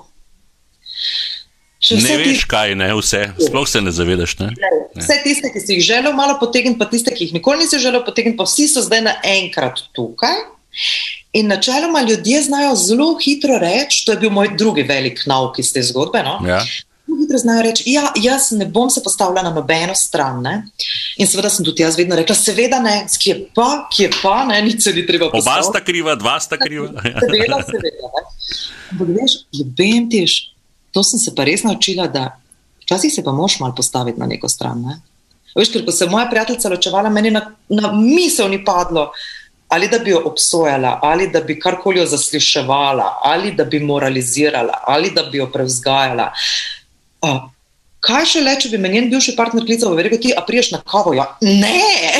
Še ne veš tiste, kaj, ne, vse, sploh se ne zavedaš, ne? Vse tiste, ki si jih želel malo potegniti, pa tiste, ki jih nikoli nisi želel potegniti, pa vsi so zdaj naenkrat tukaj. In načeloma ljudje znajo zelo hitro reči, to je bil moj drugi velik nauk iz te zgodbe, no? Ja. Hitro znajo reči, ja, jaz ne bom se postavila na nobeno stran, ne. In seveda sem tudi jaz vedno rekla, seveda ne, kje pa, kje pa, ne, nič se ni treba postaviti. Oba sta kriva, dva sta kriva. Seveda, seveda, ne. Ampak veš, ljubim tiš, to sem se pa res naučila, da včasih se pa moš malo postaviti na neko stran, ne. Veš, ker ko se moja prijateljica ločevala, meni na, na misel ni padlo, ali da bi jo obsojala, ali da bi karkoli jo zasliševala, ali da bi moralizirala, ali da bi jo prevzgajala. A, kaj še le, če bi me njen bivši partner klical, bi rekel, ti, a priješ na kavo? Ja, ne!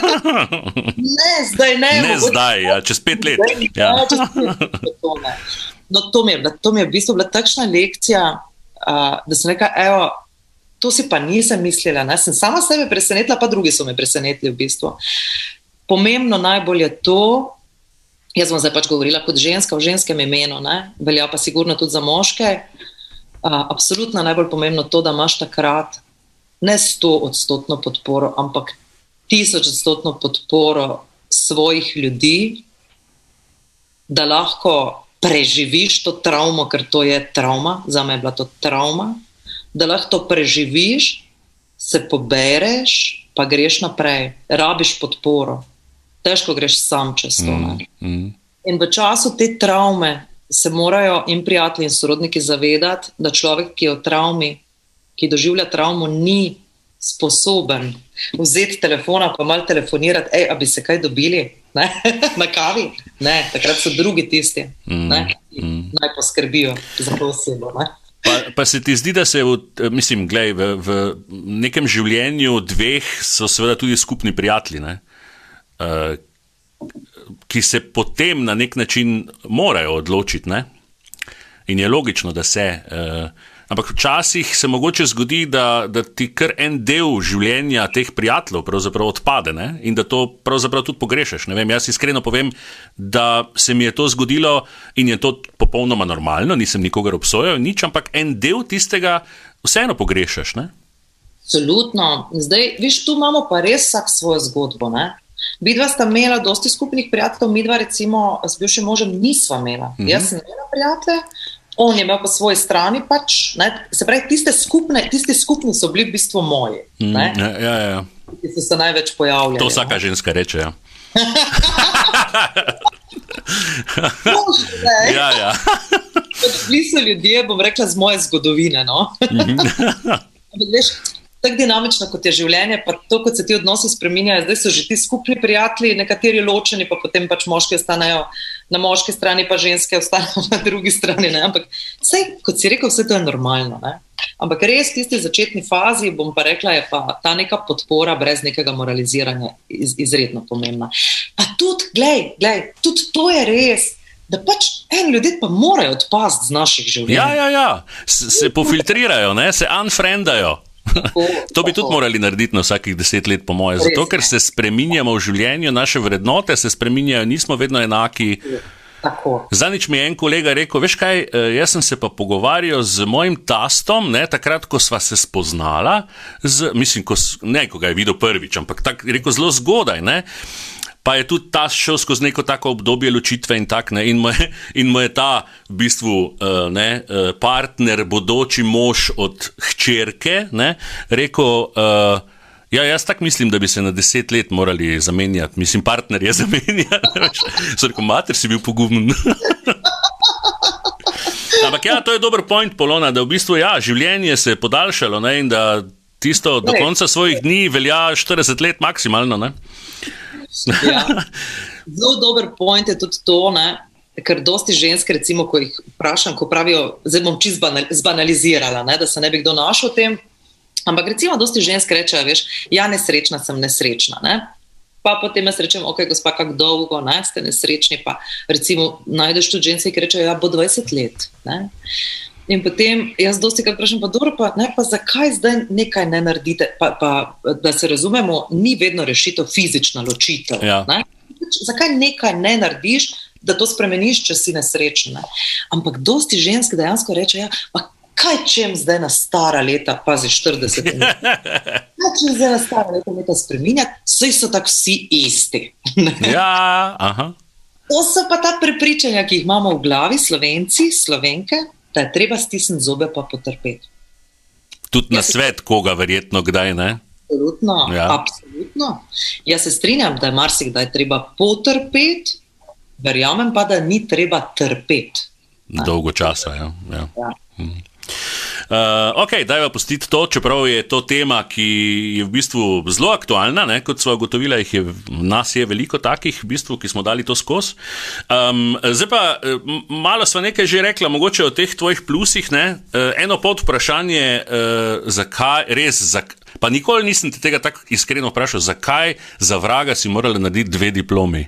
ne, zdaj ne. Ne mogoče, zdaj, ja, čez pet let. Zdaj, ja. Ne, čez pet let to ne. No, to mi je, to mi je v bistvu bila takšna lekcija, uh, da sem rekla, evo, to si pa nisem mislila, ne? Sem sama sebe presenetila, pa drugi so me presenetili v bistvu. Pomembno najbolj je to, jaz bom zdaj pač govorila kot ženska v ženskem imenu, ne? Velja pa sigurno tudi za moške. Uh, absolutno najbolj pomembno to, da imaš takrat ne sto odstotno podporo, ampak tisoč odstotno podporo svojih ljudi, da lahko preživiš to travmo, ker to je travma, za me je bila to travma, da lahko to preživiš, se pobereš, pa greš naprej, rabiš podporo. Težko greš sam čez to. Mm, mm. In v času te travme se morajo in prijatelji in sorodniki zavedati, da človek, ki je v travmi, ki doživlja travmo, ni sposoben vzeti telefona pa malo telefonirati, ej, a bi se kaj dobili, ne? Na kavi? Ne, takrat so drugi tisti, mm, ne? Mm. Naj poskrbijo za to osebo. Ne? Pa, pa se ti zdi, da se v, mislim, glej, v, v nekem življenju dveh so seveda tudi skupni prijatelji, ne? Uh, ki se potem na nek način morajo odločiti, ne? In je logično, da se. Uh, ampak včasih se mogoče zgodi, da, da ti kar en del življenja teh prijateljev pravzaprav odpade, ne? In da to pravzaprav tudi pogrešaš. Ne vem, jaz iskreno povem, da se mi je to zgodilo in je to popolnoma normalno, nisem nikogar obsojal, nič, ampak en del tistega vseeno pogrešaš, ne? Absolutno. Zdaj, viš, tu imamo pa res vsak svojo zgodbo, ne? Midva sta imela dosti skupnih prijateljev, midva recimo s bivšim možem nisva imela. Mm-hmm. Jaz sem imela prijatelje, on je imel po svoji strani pač, ne? Se pravi, tiste skupne, tiste skupni so bili v bistvu moji. Mm, ne? Ja, ja, ja. Ki so se največ pojavljali. To vsaka ne? ženska reče, ja. Možno, ja, ja. Bili so ljudje, bom rekla, z moje zgodovine, no? Mm-hmm. Veš, tako dinamično, kot je življenje, pa to, kot se ti odnosi spreminjajo, zdaj so že ti skupni prijatelji, nekateri ločeni, pa potem pač moški ostanejo na moški strani, pa ženske ostanejo na drugi strani, ne? Ampak vse, kot si rekel, vse to je normalno, ne? Ampak res v tisti začetni fazi, bom pa rekla, je pa ta neka podpora brez nekega moraliziranja iz, izredno pomembna. Pa tudi, glej, glej, tudi to je res, da pač en ljudje pa morajo odpasti z naših življenj. Ja, ja, ja, se, se pofiltrirajo, ne? Se unfriendajo. Tako, to bi tako. Tudi morali narediti na vsakih deset let, po moje. Zato, ker se spreminjamo v življenju, naše vrednote se spreminjajo, nismo vedno enaki. Tako. Zadnjič mi je en kolega rekel, veš kaj, jaz sem se pa pogovarjal z mojim tastom, ne, takrat, ko sva se spoznala, z, mislim, ko, ne, ko ga je videl prvič, ampak tak, rekel, zelo zgodaj, ne. Pa je tudi ta šel skozi neko tako obdobje ločitve in tak, ne, in mu je, in mu je ta v bistvu uh, ne, uh, partner, bodoči mož od hčerke, ne, rekel, uh, ja, jaz tak mislim, da bi se na deset let morali zamenjati, mislim, partner je zamenjati, so rekel, mater, si bil pogumen. Ampak ja, to je dober point, Polona, da v bistvu, ja, življenje se je podaljšalo, ne, in da tisto do konca svojih dni velja štirideset let maksimalno, ne. Ja. Zelo dober point je tudi to, ne? Ker dosti žensk, recimo, ko jih vprašam, ko pravijo, zdaj bom čisto zbanalizirala, ne? Da se ne bi kdo našel v tem, ampak recimo dosti žensk rečejo, veš, ja, nesrečna sem, nesrečna, ne? Pa potem jaz rečem, ok, gospa, kako dolgo, ne, ste nesrečni, pa recimo najdeš tudi ženske, ki rečejo, ja, bo dvajset let, ne? In potem jaz dosti krat vprašam, pa dobro, pa, ne, pa zakaj zdaj nekaj ne naredite, pa, pa da se razumemo, ni vedno rešitev fizična ločitev, ja. Ne? Zakaj nekaj ne narediš, da to spremeniš, če si nesrečen, ne? Ampak dosti žensk dejansko reče, ja, pa kaj čem zdaj na stara leta, pazi štirideset let, kaj čem zdaj na stara leta, leta spreminjati, saj so tako vsi isti. Ja, aha. To so pa ta prepričanja, ki jih imamo v glavi, Slovenci, Slovenke, da je treba stisniti zobe pa potrpeti. Tudi na svet koga verjetno kdaj, ne? Absolutno, ja. Absolutno. Jaz se strinjam, da je marsikdaj treba potrpeti, verjamem pa, da ni treba trpeti. Dolgo časa, ja. ja. ja. Hmm. Uh, ok, dajva pustiti to, čeprav je to tema, ki je v bistvu zelo aktualna, ne? Kot sva ugotovila, jih je, nas je veliko takih, v bistvu, ki smo dali to skozi. Um, zdaj pa, malo sva nekaj že rekla, mogoče o teh tvojih plusih, ne? Uh, eno pod vprašanje, uh, zakaj, res, zak, pa nikoli nisem te tega tako iskreno vprašal, zakaj za vraga si morala narediti dve diplomi?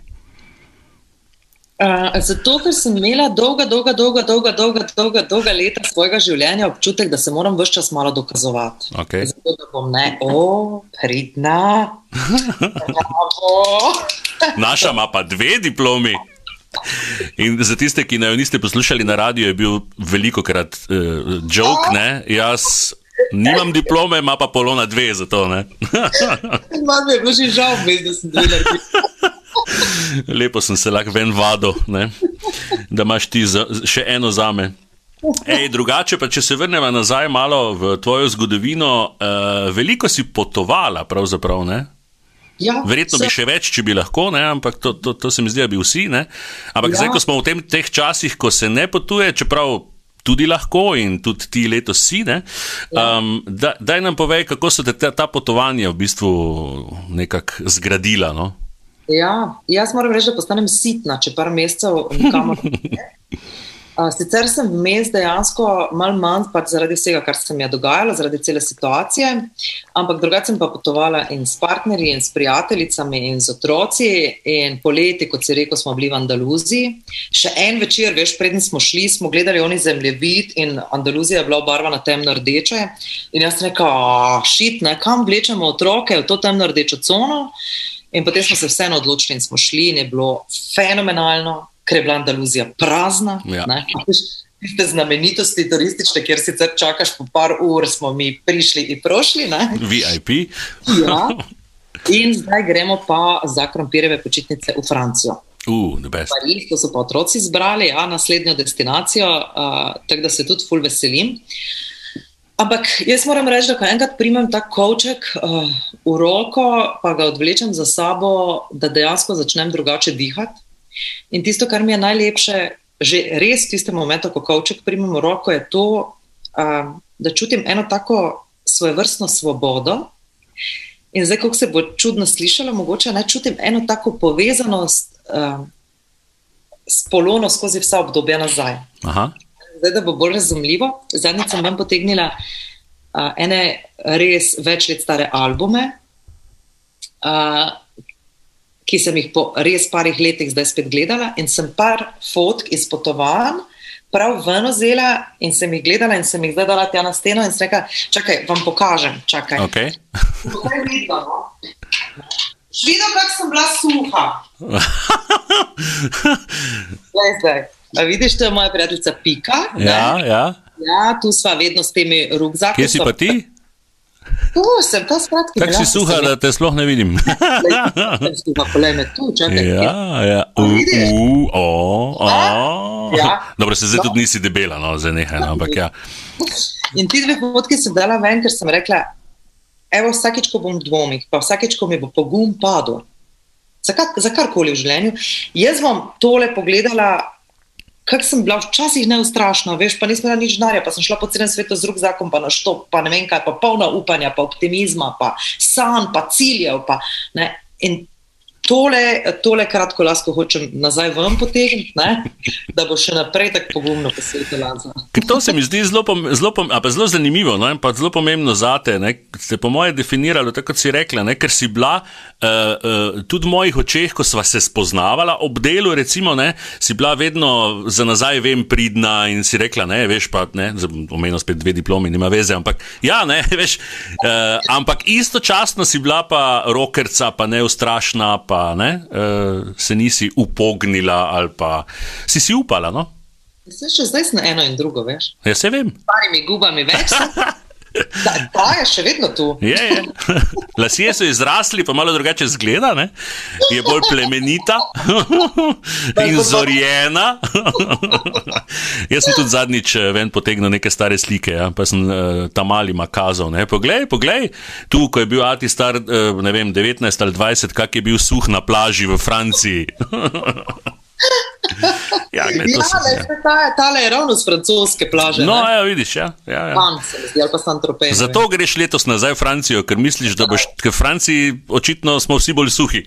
Uh, zato, ker sem imela dolga, dolga, dolga, dolga, dolga, dolga, dolga leta svojega življenja občutek, da se moram ves čas malo dokazovati. Okay. Zato, da bom ne, o, pridna, bravo. Naša ima pa dve diplomi. In za tiste, ki naj jo niste poslušali na radiju, je bil velikokrat uh, joke, ne, jaz nimam diplome, ima pa Polona dve za to, ne. Imam je bilo že žal, vez, da sem dve naredila. Lepo sem se lahko ven vadil, ne? Da imaš ti za, še eno zame. Ej, drugače pa, če se vrneva nazaj malo v tvojo zgodovino, uh, veliko si potovala pravzaprav, ne? Ja, verjetno se... bi še več, če bi lahko, ne? Ampak to, to, to se mi zdi, da bi vsi, ne? Ampak ja. Zdaj, ko smo v tem, teh časih, ko se ne potuje, čeprav tudi lahko in tudi ti letos si, ne? Um, da, daj nam povej, kako so te ta, ta potovanja v bistvu nekako zgradila, no? Ja, jaz moram reči, da postanem sitna, če par mesecev nikamor ne. Sicer sem vmes dejansko malo manj pač zaradi vsega, kar se mi je dogajalo, zaradi cele situacije, ampak drugače sem pa potovala in s partnerji, in s prijateljicami, in z otroci, in poleti, kot si rekel, smo bili v Andaluziji. Še en večer, veš, preden smo šli, smo gledali oni zemljevid in Andaluzija je bila obarvana temno-rdeče in jaz sem rekla, šit, ne, kam vlečemo otroke v to temno-rdečo cono? In potem smo se vseeno odločili in smo šli in je bilo fenomenalno, ker je bila Andaluzija prazna. Ja. Ne? tiste znamenitosti turistične, kjer sicer čakaš po par ur, smo mi prišli in prošli. Ne? V I P. Ja. In zdaj gremo pa za krompirjeve počitnice v Francijo. Uh, the best. Pariz, to so pa otroci zbrali, ja, naslednjo destinacijo, uh, tako da se tudi ful veselim. Ampak jaz moram reči, da ko enkrat primem tak kovček uh, v roko, pa ga odvlečem za sabo, da dejansko začnem drugače dihati. In tisto, kar mi je najlepše, že res v tistem momentu, ko kovček primem v roko, je to, uh, da čutim eno tako svojevrstno svobodo. In zdaj, kako se bo čudno slišalo, mogoče ne čutim eno tako povezanost uh, s polono skozi vsa obdobja nazaj. Aha. Zdaj, da bo bolj razumljivo, zadnjič sem vam potegnila uh, ene res več let stare albume, uh, ki sem jih po res parih letih zdaj spet gledala in sem par fotk iz potovanj prav ven vzela in sem jih gledala in sem jih zdaj dala tja na steno in sem rekla, čakaj, vam pokažem, čakaj. Ok. Tukaj vidno, no? Vidno, kak sem bila suha. Zdaj, zdaj. A vidiš, to je moja prijateljica Pika. Ja, ne? ja. Ja, tu sva vedno s temi rukzaki. Kje si pa ti? Tu sem, ta skratki. Tako si suha, da te sploh ne vidim. Sem suha, kolej me tu, čakaj. Ja, ja. U, u, o, o. Ja. Dobro, se zdaj tudi nisi debela, no, zdaj nehaj, no, ampak ja. In ti dve fotki sem dala ven, ker sem rekla, evo, vsakič, ko bom v dvomih, pa vsakič, ko mi bo pogum padel, za, kar, za karkoli v življenju, jaz bom tole pogledala, kak sem bila včasih neustrašna, veš, pa nisem imela nič denarja, pa sem šla po celem svetu z rukzakom, pa na štop, pa ne vem kaj, pa polna upanja, pa optimizma, pa sanj, pa ciljev, pa, ne, in tole, tole kratko lasko hočem nazaj ven potegniti, ne, da bo še naprej tako pogumno po svetu laza. Ker to se mi zdi zelo, pom, zelo, pom, a pa zelo zanimivo, no, in pa zelo pomembno zate, ne, ste po moje definirali, tako kot si rekla, ne, ker si bila uh, uh, tudi v mojih očeh, ko sva se spoznavala ob delu, recimo, ne, si bila vedno za nazaj vem pridna in si rekla, ne, veš pa, ne, omenil spet dve diplomi, nima veze, ampak ja, ne, veš, uh, ampak istočasno si bila pa rokerca, pa neustrašna, pa ne, uh, se nisi upognila ali pa si si upala, no? Se še zdaj sem eno in drugo, veš? Ja, se vem. S parimi gubami več sem. Ta, ta je še vedno tu. Je, je. Lasje so izrasli, pa malo drugače zgleda, ne? Je bolj plemenita in zorjena. Jaz sem tudi zadnjič ven potegnil neke stare slike, ja? Pa sem uh, tam malima kazal, ne? Poglej, poglej, tu, ko je bil Ati star, uh, ne vem, devetnajst ali dvajset, kak je bil suh na plaži v Franciji. Ja, gled, ja, sem, ne, ta, tale je ravno z francoske plaže. No, ne? ja, vidiš, ja. ja, ja. Van se mi zdi, ali pa Saint-Tropez. Zato greš letos nazaj v Francijo, ker misliš, da boš, ker v Franciji očitno smo vsi bolj suhi.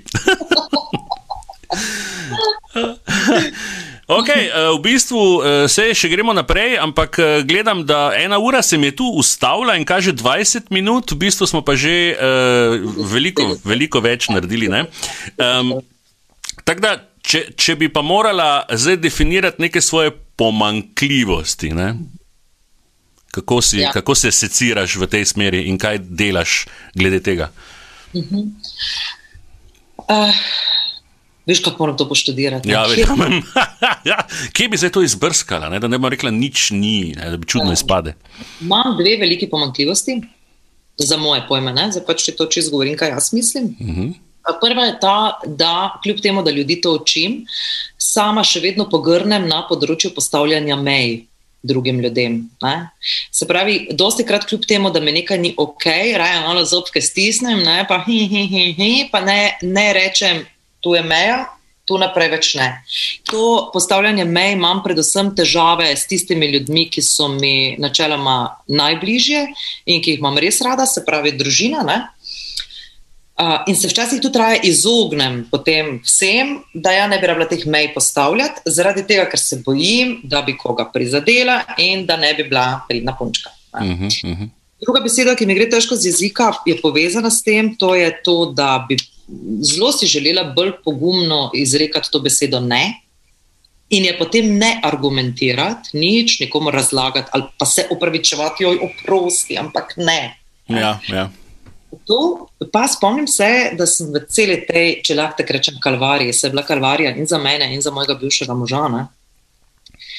Ok, v bistvu se še gremo naprej, ampak gledam, da ena ura se mi je tu ustavila in kaže dvajset minut, v bistvu smo pa že uh, veliko, veliko več naredili, ne? Um, tako da, Če, če bi pa morala zdaj definirati neke svoje pomanjkljivosti, ne? Kako, si, ja. kako se seciraš v tej smeri in kaj delaš glede tega? Uh-huh. Uh, veš, kako moram to poštudirati? Ja, verjamem. Kje bi zdaj to izbrskala, ne? Da ne bi rekla nič ni, ne? Da bi čudno izpade? Imam dve veliki pomanjkljivosti, za moje pojme, ne? Zdaj pač če to čisto govorim, kaj jaz mislim. Uh-huh. Prva je ta, da kljub temu, da ljudi to učim, sama še vedno pogrnem na področju postavljanja mej drugim ljudem. Ne? Se pravi, dosti krat kljub temu, da me nekaj ni ok, raje malo zobke stisnem, ne? Pa hi, hi, hi, hi, pa ne, ne rečem, tu je meja, tu naprej več ne. To postavljanje mej imam predvsem težave s tistimi ljudmi, ki so mi načeloma najbližje in ki jih imam res rada, se pravi družina, ne? Uh, in se včasih tudi raje izognem potem vsem, da ja ne bi rabila teh mej postavljati, zaradi tega, ker se bojim, da bi koga prizadela in da ne bi bila pridna punčka. Uh-huh, uh-huh. Druga beseda, ki mi gre težko z jezika, je povezana s tem, to je to, da bi zelo si želela bolj pogumno izrekati to besedo ne in je potem ne argumentirati, nič, nikomu razlagati ali pa se opravičevati, joj, oprosti, ampak ne. Ja, ja. To, pa spomnim se, da sem v celi tej, če lahko tako rečem, kalvariji, se je bila kalvarija in za mene in za mojega bivšega moža, ne?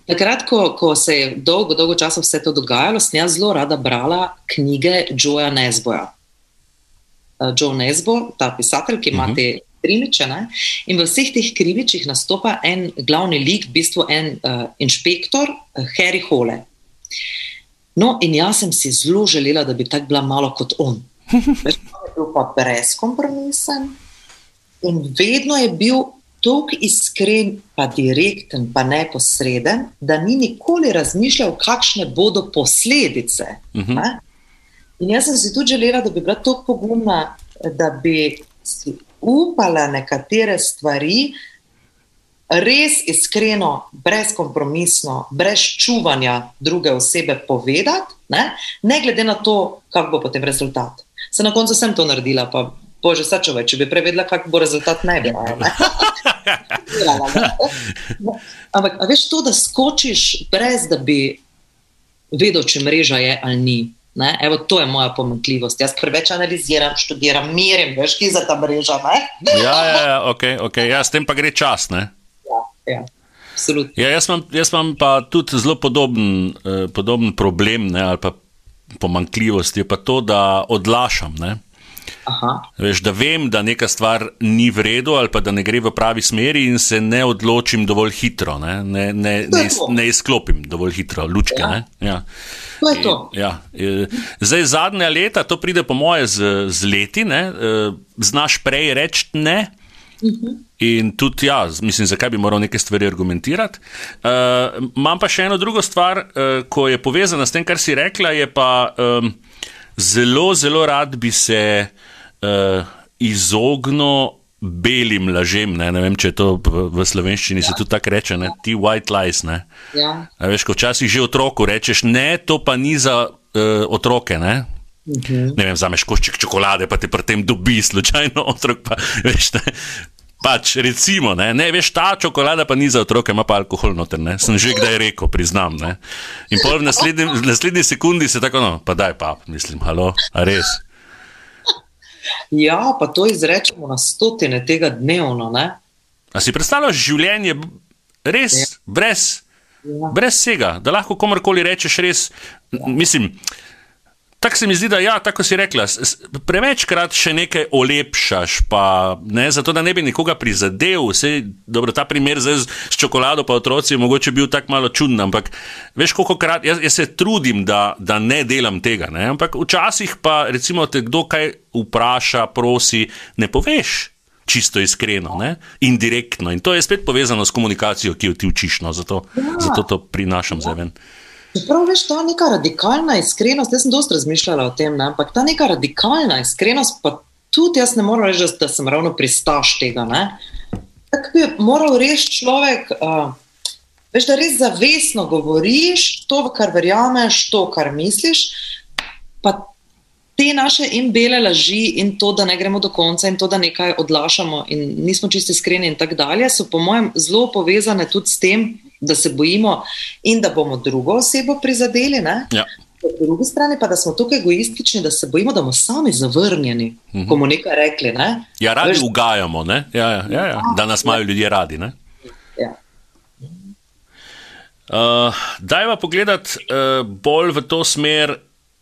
takrat, ko, ko se je dolgo, dolgo časa vse to dogajalo, sem jaz zelo rada brala knjige Joea Nesboja. Uh, Joe Nesbo, ta pisatelj, ki ima uh-huh. te krimiče, ne? In v vseh teh krimičih nastopa en glavni lik, v bistvu en uh, inšpektor, uh, Harry Hole. No, in jaz sem si zelo želela, da bi tak bila malo kot on. Veš, on je bil pa brezkompromisen in vedno je bil toliko iskren, pa direkten, pa neposreden, da ni nikoli razmišljal, kakšne bodo posledice. Uh-huh. Ne? In jaz sem si tudi želela, da bi bila toliko pogumna, da bi si upala nekatere stvari res iskreno, brezkompromisno, brez čuvanja druge osebe povedati, ne, ne glede na to, kak bo potem rezultat. Se na koncu sem to naredila, pa bože sačuvaj, če bi prevedla, kak bo rezultat, ne bi. Ne? Ampak, a veš to, da skočiš brez, da bi vedel, če mreža je ali ni. Ne? Evo, to je moja pomanjkljivost. Jaz preveč analiziram, študiram, merim, veš, ki za ta mreža, ne? Ja, ja, ja, ok, ok. Ja, s tem pa gre čas, ne? Ja, ja, absolutno. Ja, jaz imam, jaz imam pa tudi zelo podoben, eh, podoben problem, ne, ali pa pomanjkljivost, je pa to, da odlašam, ne? Aha. Veš, da vem, da neka stvar ni v redu ali pa da ne gre v pravi smeri in se ne odločim dovolj hitro, ne, ne, ne, ne, ne izklopim dovolj hitro lučke, ja. Ne? Ja. To je to. Ja. Zdaj, zadnja leta, to pride po moje z, z leti, ne? Znaš prej reči ne, uh-huh. In tudi ja, mislim, zakaj bi moral neke stvari argumentirati. Uh, imam pa še eno drugo stvar, uh, ko je povezana s tem, kar si rekla, je pa um, zelo, zelo rad bi se uh, izognil belim lažem, ne? Ne vem, če je to v, v slovenščini, ja. Se tudi tako reče, ne? Ti white lies, ne? Ja. A veš, ko včasih že otroku rečeš, ne, to pa ni za uh, otroke, ne? Uh-huh. Ne vem, vzameš košček čokolade, pa te pri tem dobi slučajno otrok, pa veš, ne? Pač, recimo, ne? Ne, veš, ta čokolada pa ni za otroke, ima pa alkohol noter, ne? Sem že kdaj rekel, priznam, ne? In pol v naslednji, v naslednji sekundi se tako, no, pa daj pa, mislim, halo, a res? Ja, pa to izrečemo na stotine tega dnevno, ne? A si predstavljaš življenje res, ja. brez, ja. brez vsega, da lahko komorkoli rečeš res, ja. Mislim, tako se mi zdi, da ja, tako si rekla, prevečkrat še nekaj olepšaš, pa ne, zato da ne bi nikoga prizadel, vse, dobro, ta primer zdaj s čokolado pa otroci je mogoče bil tak malo čuden, ampak veš, kolikokrat, jaz, jaz se trudim, da, da ne delam tega, ne, ampak včasih pa recimo te kdo kaj vpraša, prosi, ne poveš čisto iskreno, ne, indirektno in to je spet povezano s komunikacijo, ki jo ti učiš, no, zato, ja. zato to prinašam zdaj ven. Prav, veš, ta neka radikalna iskrenost, jaz sem dosti razmišljala o tem, ne? Ampak ta neka radikalna iskrenost, pa tudi jaz ne moram reči, da sem ravno pristaš tega, ne? Tako bi moral res človek, uh, veš, da res zavestno govoriš to, kar verjameš, to, kar misliš, pa te naše in bele laži in to, da ne gremo do konca in to, da nekaj odlašamo in nismo čisto iskreni in tak dalje, so po mojem zelo povezane tudi s tem, da se bojimo in da bomo drugo osebo prizadeli, ne? Ja. Po drugi strani pa, da smo tukaj egoistični, da se bojimo, da bomo sami zavrnjeni, uh-huh. ko bomo nekaj rekli, ne? Ja, radi Veš... ugajamo, ne? Ja, ja, ja, ja. Da nas imajo ja. ljudje radi, ne? Ja. Uh, dajva pogledati uh, bolj v to smer,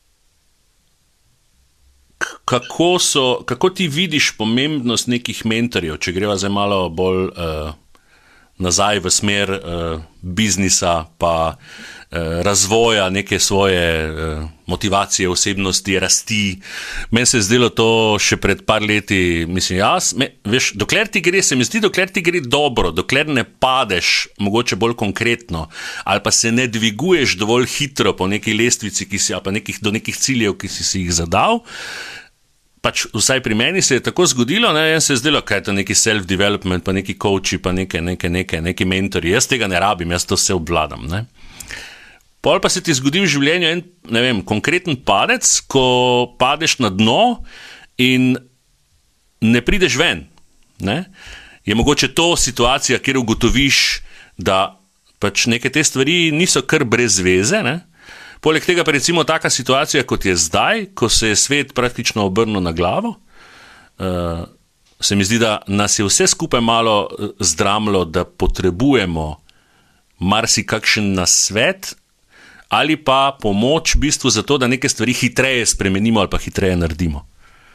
kako so, kako ti vidiš pomembnost nekih mentorjev, če greva zdaj malo bolj uh, nazaj v smer uh, biznisa pa uh, razvoja neke svoje uh, motivacije, osebnosti, rasti. Meni se je zdelo to še pred par leti, mislim, jaz, me, veš, dokler ti gre, se mi zdi, dokler ti gre dobro, dokler ne padeš mogoče bolj konkretno, ali pa se ne dviguješ dovolj hitro po neki lestvici, ki si, ali pa nekih, do nekih ciljev, ki si si jih zadal, pač vsaj pri meni se je tako zgodilo, ne, jaz se je zdelo, kaj je to neki self-development, pa neki coachi, pa neke, neke, neke, neki mentori, jaz tega ne rabim, jaz to vse obvladam, ne. Pol pa se ti zgodi v življenju en, ne vem, konkreten padec, ko padeš na dno in ne prideš ven, ne. Je mogoče to situacija, kjer ugotoviš, da pač neke te stvari niso kar brez veze, ne. Poleg tega pa recimo taka situacija, kot je zdaj, ko se je svet praktično obrnil na glavo, uh, se mi zdi, da nas je vse skupaj malo zdramlo, da potrebujemo marsikakšen nasvet ali pa pomoč v bistvu za to, da neke stvari hitreje spremenimo ali pa hitreje naredimo?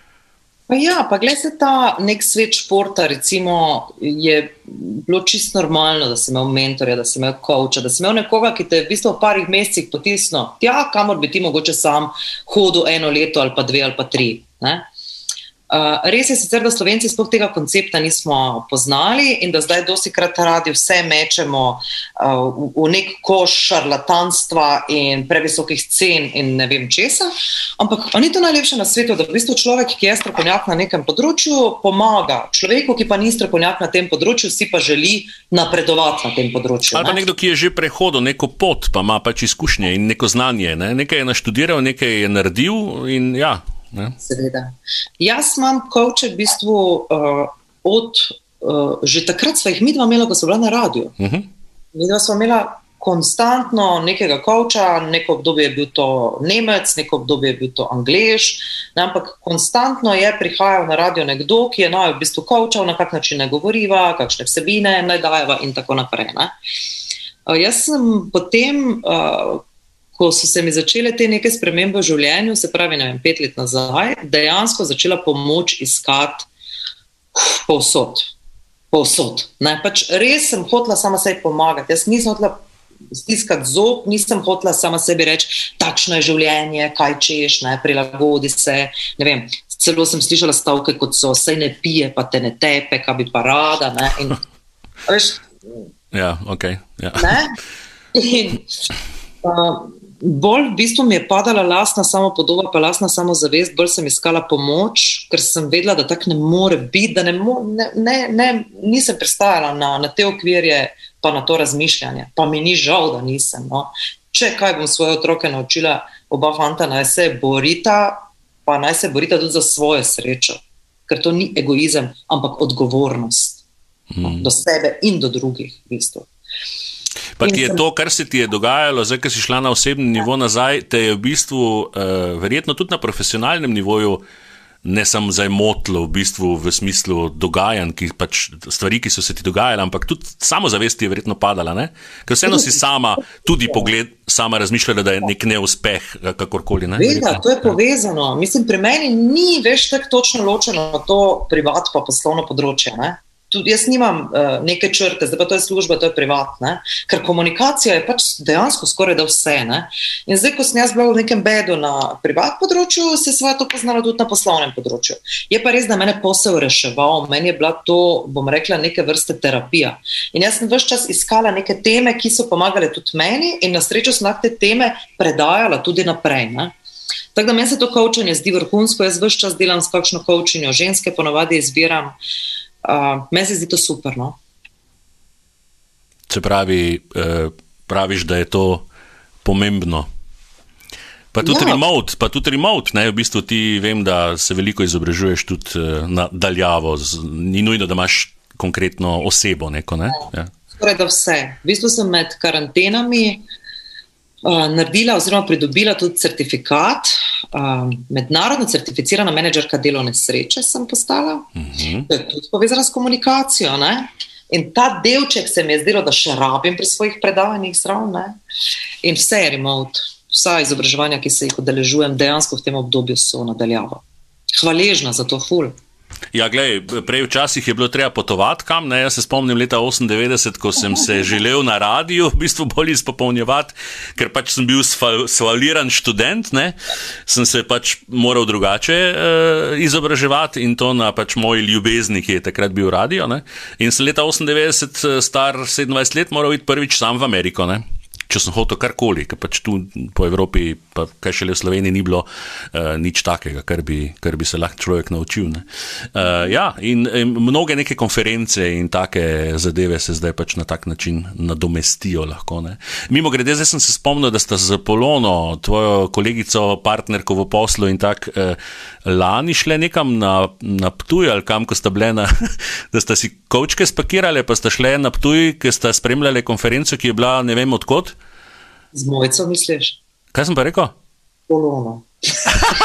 Pa ja, pa gled se ta nek svet športa, recimo, je bilo čisto normalno, da si imel mentorja, da si imel coacha, da si imel nekoga, ki te v bistvu v parih mesecih potisnil, tja, kamor bi ti mogoče sam hodil eno leto ali pa dve ali pa tri, ne? Uh, res je sicer, da Slovenci sploh tega koncepta nismo poznali in da zdaj dostikrat radi vse mečemo uh, v, v nek koš šarlatanstva in previsokih cen in ne vem česa, ampak ni to najlepše na svetu, da v bistvu človek, ki je strokovnjak na nekem področju, pomaga človeku, ki pa ni strokovnjak na tem področju, si pa želi napredovati na tem področju. Ali pa ne? nekdo, ki je že prehodil neko pot, pa ima pač izkušnje in neko znanje, ne? Nekaj je naštudiral, nekaj je naredil in ja, ne? Seveda. Jaz imam coache v bistvu uh, od, uh, že takrat sva jih midva imela, ko so bila na radiju. Uh-huh. Midva sva imela konstantno nekega coacha, neko obdobje je bil to Nemec, neko obdobje je bil to Anglež, ne, ampak konstantno je prihajal na radio nekdo, ki je naj v bistvu coachal, na kak način ne govoriva, kakšne vsebine naj dajeva in tako naprej. Ne. Uh, jaz sem potem uh, ko so se mi začele te neke spremembe v življenju, se pravi, ne vem, pet let nazaj, dejansko začela pomoč iskati povsod. Povsod. Ne, pač res sem hotela sama sebi pomagati. Jaz nisem hotela stiskati zob, nisem hotela sama sebi reči, takšno je življenje, kaj češ, ne, prilagodi se, ne vem, celo sem slišala stavke, kot so, saj ne pije, pa te ne tepe, kaj bi pa rada, ne, in, veš, ja, okej, okay, ja. Ne, in uh, bolj v bistvu mi je padala lastna samopodoba, pa lastna samozavest, bolj sem iskala pomoč, ker sem vedela, da tak ne more biti, da ne, mo, ne, ne, ne nisem pristajala na, na te okvirje, pa na to razmišljanje. Pa mi ni žal, da nisem. No. Če kaj bom svoje otroke naučila, oba fanta naj se borita, pa naj se borita tudi za svojo srečo. Ker to ni egoizem, ampak odgovornost. Hmm. Do sebe in do drugih, v bistvu. Pa ti je to, kar se ti je dogajalo, zdaj, ko si šla na osebni nivo nazaj, te je v bistvu uh, verjetno tudi na profesionalnem nivoju ne samo zdaj motilo v bistvu v smislu dogajanj, ki pač stvari, ki so se ti dogajale, ampak tudi samozavest je verjetno padala, ne? Ker vseeno si sama tudi pogled, sama razmišljala, da je nek neuspeh, kakorkoli, ne? Veda, to je povezano. Mislim, pri meni ni več tako točno ločeno to privat pa poslovno področje, ne? Tudi jaz nimam uh, neke črte, zdaj pa to je služba, to je privat, ne? Ker komunikacija je pač dejansko skoraj da vse. Ne? In zdaj, ko sem jaz bila v nekem bedu na privat področju, se sva to poznala tudi na poslovnem področju. Je pa res, da mene posel reševal, meni je bila to, bom rekla, neke vrste terapija. In jaz sem ves čas iskala neke teme, ki so pomagale tudi meni in na srečo sem te teme predajala tudi naprej. Ne? Tako da meni se to coachanje zdi vrhunsko, jaz ves čas delam s kakšno coachinjo, ženske ponavadi izbiram. Uh, meni se zdi to super, no? Se pravi, eh, praviš, da je to pomembno. Pa tudi ja. remote, pa tudi remote, ne, v bistvu ti vem, da se veliko izobražuješ tudi eh, na daljavo, z, ni nujno, da imaš konkretno osebo neko, ne? Ja. Skoraj da vse. V bistvu sem med karantenami uh, naredila oziroma pridobila tudi certifikat, uh, mednarodno certificirana menedžerka delovne sreče sem postala. Uh-huh. To je tudi povezana s komunikacijo, ne? In ta delček se mi je zdelo, da še rabim pri svojih predavanjih zraven, ne? In vse je remote, vsa izobraževanja, ki se jih udeležujem, dejansko v tem obdobju so nadaljava. Hvaležna za to ful. Ja, glej, prej včasih je bilo treba potovati kam, ne, jaz se spomnim leta osemindevetdeset, ko sem se želel na radiju v bistvu bolj izpopolnjevati, ker pač sem bil sfaliran študent, ne, sem se pač moral drugače uh, izobraževati in to na pač moji ljubezni, ki je takrat bil radio, ne, in sem leta osemindevetdeset star sedemnajst let moral iti prvič sam v Ameriko, ne. Če sem hotel karkoli, ker pač tu po Evropi, pa kaj šele v Sloveniji, ni bilo uh, nič takega, kar bi, kar bi se lahko človek naučil. Ne? Uh, ja, in, in mnoge neke konference in take zadeve se zdaj pač na tak način nadomestijo lahko. Ne? Mimo grede, zdaj sem se spomnil, da sta z Polono, tvojo kolegico, partnerko v poslu in tak, uh, lani šle nekam na, na Ptuj, ali kam, ko sta bile na, da sta si kovčke spakirale, pa sta šle na Ptuj, ker sta spremljale konferenco, ki je bila ne vem odkot. Z Mojco, misliš? Kaj sem pa rekel? Polono.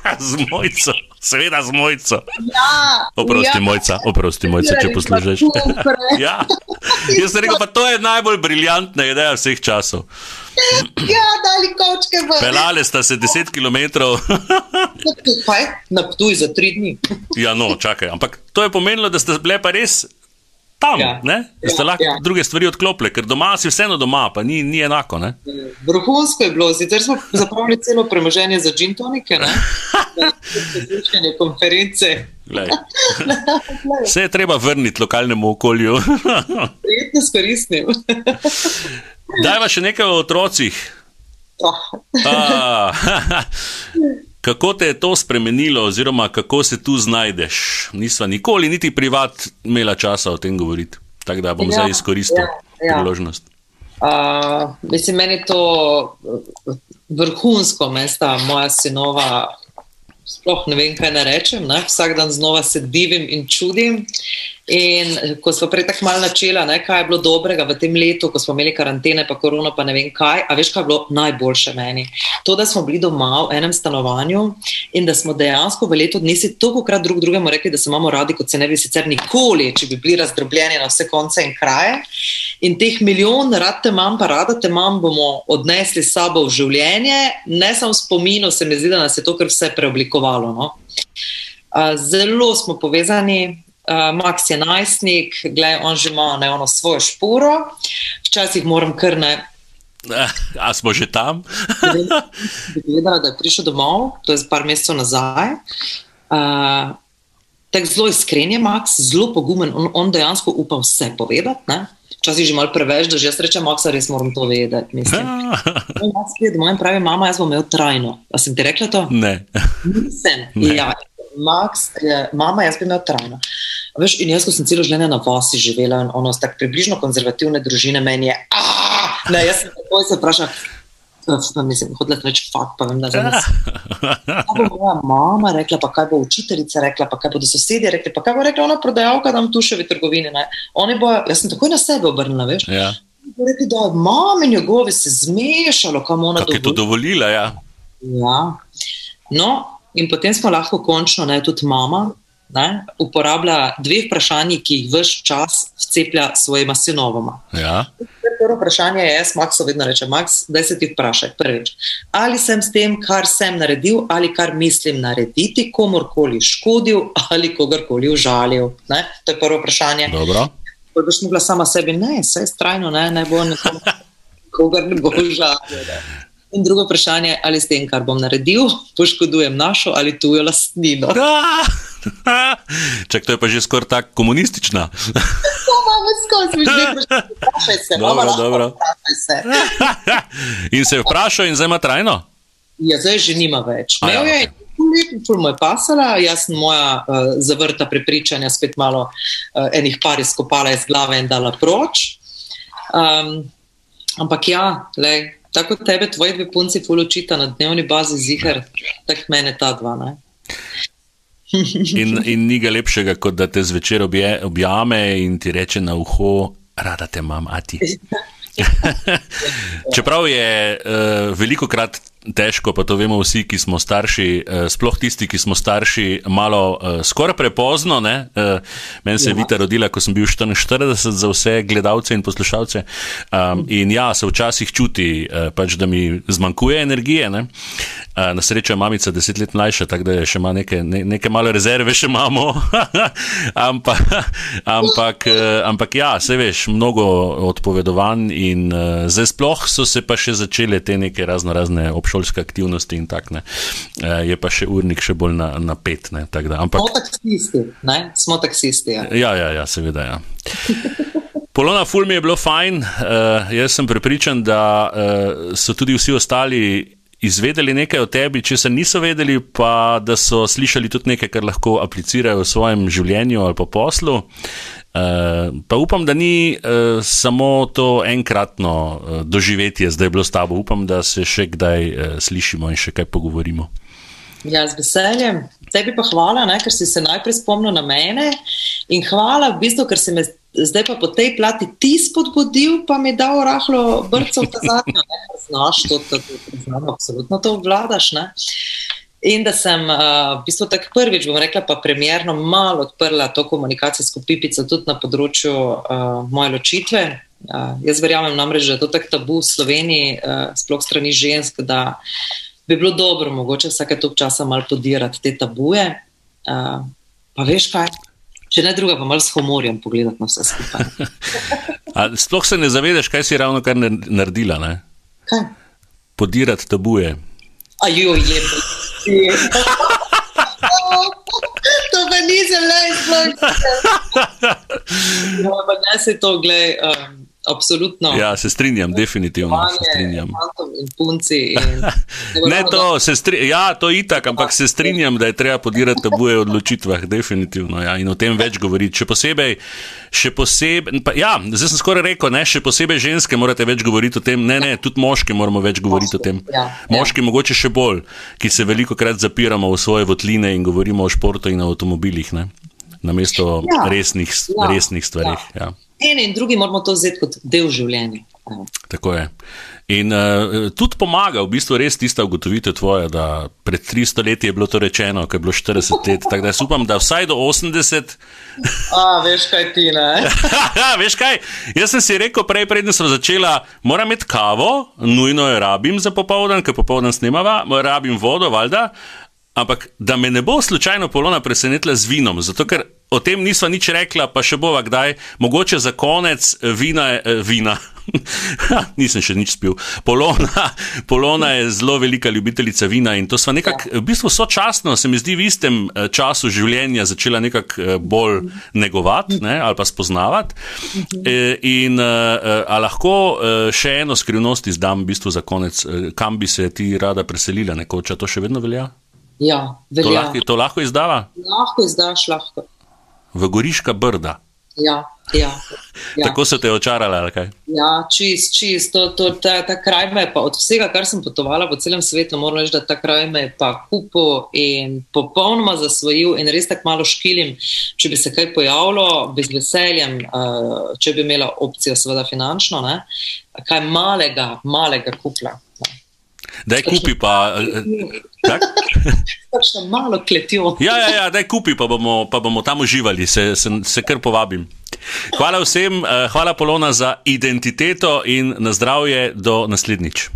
Z Mojco, seveda z Mojco. Ja, oprosti, ja. Mojca, oprosti, Mojca, če poslušaš. Ja, jaz sem rekel, pa to je najbolj briljantna ideja vseh časov. Ja, dali kočke v. Pelale sta se deset kilometrov. Kaj? Na Ptuj za tri dni. Ja, no, čakaj, ampak to je pomenilo, da ste bile pa res tam, Ja. ne? Da ste Ja, lahko ja. druge stvari odklopile, ker doma si vseeno doma, pa ni, ni enako, ne? Vrhunsko je bilo, sicer smo zapravili celo premoženje za gin tonike, ne? Za konference. Glej. Vse je treba vrniti lokalnemu okolju. Prijetno s koristnim. Dajva še nekaj o otrocih. A, kako te je to spremenilo, oziroma kako se tu znajdeš? Nisva nikoli niti privat imela časa o tem govoriti, tako da bom Ja, zdaj izkoristil ja, ja. priložnost. Uh, mislim, meni je to vrhunsko, mesta moja sinova, sploh ne vem, kaj ne rečem, ne? Vsak dan znova se divim in čudim. In ko smo prej tako malo načela, ne, kaj je bilo dobrega v tem letu, ko smo imeli karantene, pa korona, pa ne vem kaj, a veš, kaj je bilo najboljše meni? To, da smo bili doma v enem stanovanju in da smo dejansko v letu dni si tolikokrat drug drugemu rekli, da se imamo radi, kot se ne bi sicer nikoli, če bi bili razdrobljeni na vse konce in kraje. In teh milijon rad te imam, pa rada te imam, bomo odnesli s sabo v življenje, ne samo spominu, se mi zdi, da nas je to kar vse preoblikovalo. No? Zelo smo povezani. Uh, Max je najstnik, glej, on že ima ne, ono svojo šporo, včasih moram kar ne. A smo že tam? Bi gledala, da je prišel domov, to je par mesecev nazaj. Uh, tak zelo iskren je Max, zelo pogumen, on, on dejansko upa vse povedati, ne? Včasih že malo preveč, da že jaz rečem, Maxa, res moram to vedeti, mislim. Max pride domov in pravi, mama, jaz bom imel trajno. A sem ti rekla to? Ne. Nisem, Ne. ja. Max, je, mama, jaz bi imel trajno. Veš, in jaz, ko sem celo življenje na vasi živela in ono, tak približno konzervativne družine, meni je, aaa, ne, jaz sem takoj se vprašala, mislim, hodila sem reči, fakt, pa vem, da za nas. Kaj bo moja mama rekla, pa kaj bo učiteljica rekla, pa kaj bodo sosedje rekli, pa kaj bo rekla ona prodajalka tam tuševi trgovini, ne. Oni bo, jaz sem takoj na sebe obrnila, veš. Ja. Bo rekli, da je mami njegovi se zmešalo, kam ona Kako je to dovolila, ja? Ja. No, in potem smo lahko končno, ne, tudi mama, ne, uporablja dve vprašanji, ki jih ves čas vceplja svojima sinovoma. Ja. Prvo vprašanje je, jaz Maxu vedno rečem, Max, daj se ti vprašaj, prvič, ali sem s tem, kar sem naredil, ali kar mislim narediti, komorkoli škodil ali kogarkoli užalil. Ne? To je prvo vprašanje. Dobro. Ko boš mogla sama sebi, ne, saj strajno, ne, ne bo nekom, kogar ne bo užalil. Ne? In drugo vprašanje, ali s tem, kar bom naredil, poškodujem našo ali tujo lastnino. Čak, to je pa že skoraj tako komunistična. To imamo skozi, mi že vprašaj se, Dobro, mama, lahko dobro. vprašaj se. In se je vprašal in zdaj ima trajno? Ja, zdaj že nima več. A ja, Imel je, ful mu je pasala, jaz sem moja uh, zavrta prepričanja spet malo uh, enih par izkopala iz glave in dala proč. Um, ampak ja, lej, tako tebe tvoji dve punci ful učita na dnevni bazi ziher, tak mene ta dva, ne? In, in ni ga lepšega, kot da te zvečer obje, objame in ti reče na uho, rada te imam, a ti. Čeprav je uh, velikokrat težko, pa to vemo vsi, ki smo starši, uh, sploh tisti, ki smo starši, malo uh, skoraj prepozno, ne? Uh, meni se je Vita rodila, ko sem bil štiriinštirideset, za vse gledalce in poslušalce. Um, in ja, se včasih čuti, uh, pač, da mi zmanjkuje energije, ne? Uh, na srečo je mamica deset let mlajša, tako da je še ima neke, ne, neke male rezerve še imamo. ampak, ampak, uh, ampak ja, se veš, mnogo odpovedovanj in uh, zdaj sploh so se pa še začele te neke razno razne obšolske aktivnosti in tak, ne. Uh, je pa še urnik še bolj na, napet, ne, tak da. Ampak, Smo taksisti, ne? Smo taksisti, ja. ja, ja, ja, seveda, ja. Polona, ful mi je bilo fajn, uh, jaz sem prepričan, da uh, so tudi vsi ostali izvedeli nekaj o tebi, če se niso vedeli, pa da so slišali tudi nekaj, kar lahko aplicirajo v svojem življenju ali pa poslu. Uh, pa upam, da ni uh, samo to enkratno uh, doživetje zdaj bilo s tabo. Upam, da se še kdaj uh, slišimo in še kaj pogovorimo. Ja, z veseljem. Tebi pa hvala, ne, ker si se najprej spomnil na mene in hvala v bistvu, ker si me zdaj pa po tej plati ti spodbudil, pa mi dal rahlo brco v ta zadnjo, ne, ker znaš to, to, to, to znam, absolutno to obvladaš, ne. In da sem uh, v bistvu tako prvič, bom rekla, pa premierno malo odprla to komunikacijsko pipico tudi na področju uh, moje ločitve. Uh, jaz verjamem namreč, da je to tak tabu v Sloveniji, uh, sploh strani žensk, da bi bilo dobro mogoče vsake toliko časa malo podirati te tabuje. Uh, pa veš kaj, če ne druga, pa malo s humorjem pogledati na vse skupaj. A sploh se ne zavedaš, kaj si ravno kar naredila, ne? Kaj? Podirati tabuje. Ajoj, lepo. To pa nisem le izpločila. No, pa ne se to, glej, um, absolutno. Ja, se strinjam, definitivno se strinjam. In punci. In... ne to, se stri... ja, to itak, ampak se strinjam, da je treba podirati tabuje o odločitvah, definitivno, ja, in o tem več govoriti. Še posebej, še posebej, pa, ja, zdaj sem skoraj rekel, ne, še posebej ženske morate več govoriti o tem, ne, ne, tudi moški moramo več govoriti o tem. Ja, moški ja. Mogoče še bolj, ki se veliko krat zapiramo v svoje votline in govorimo o športu in o avtomobilih, ne, namesto ja. resnih, ja. resnih stvarih, ja. En in drugi moramo to vzeti kot del življenja. Tako je. In uh, tudi pomaga v bistvu res tista ugotovitev tvoja, da pred tristo leti je bilo to rečeno, ko je bilo štirideset let, tako da jaz upam, da vsaj do osemdeset... A, veš kaj ti, ne? Veš kaj, jaz sem si rekel prej, predtem sem začela, moram imeti kavo, nujno jo rabim za popoldan, ker popoldan snemava, rabim vodo, valjda, ampak da me ne bo slučajno Polona presenetila z vinom, zato ker o tem nisva nič rekla, pa še bova kdaj, mogoče za konec vina, vina. Nisem še nič spil. Polona, Polona je zelo velika ljubiteljica vina in to sva nekako, v bistvu sočasno, se mi zdi v istem času življenja začela nekako bolj negovati, ne, ali pa spoznavati. In a lahko še eno skrivnost izdam v bistvu za konec, kam bi se ti rada preselila nekoč, a to še vedno velja? Ja, velja. To lahko, to lahko izdava? Lahko izdaš, lahko. V Goriška Brda. Ja, ja. ja. Tako so te očarala, ali kaj? Ja, čist, čist. To, to, ta, ta kraj me je pa od vsega, kar sem potovala po celem svetu, moram reči, da ta kraj me je pa kupil in popolnoma zasvojil in res tako malo škilim, če bi se kaj pojavilo, bi z veseljem, uh, če bi imela opcijo seveda finančno, ne, kaj malega, malega kupla. Daj kupi pa... Takšno malo kletjo. Ja, ja, ja, daj kupi, pa bomo, pa bomo tam uživali, se, se, se kar povabim. Hvala vsem, hvala Polona za identiteto in na zdravje do naslednjič.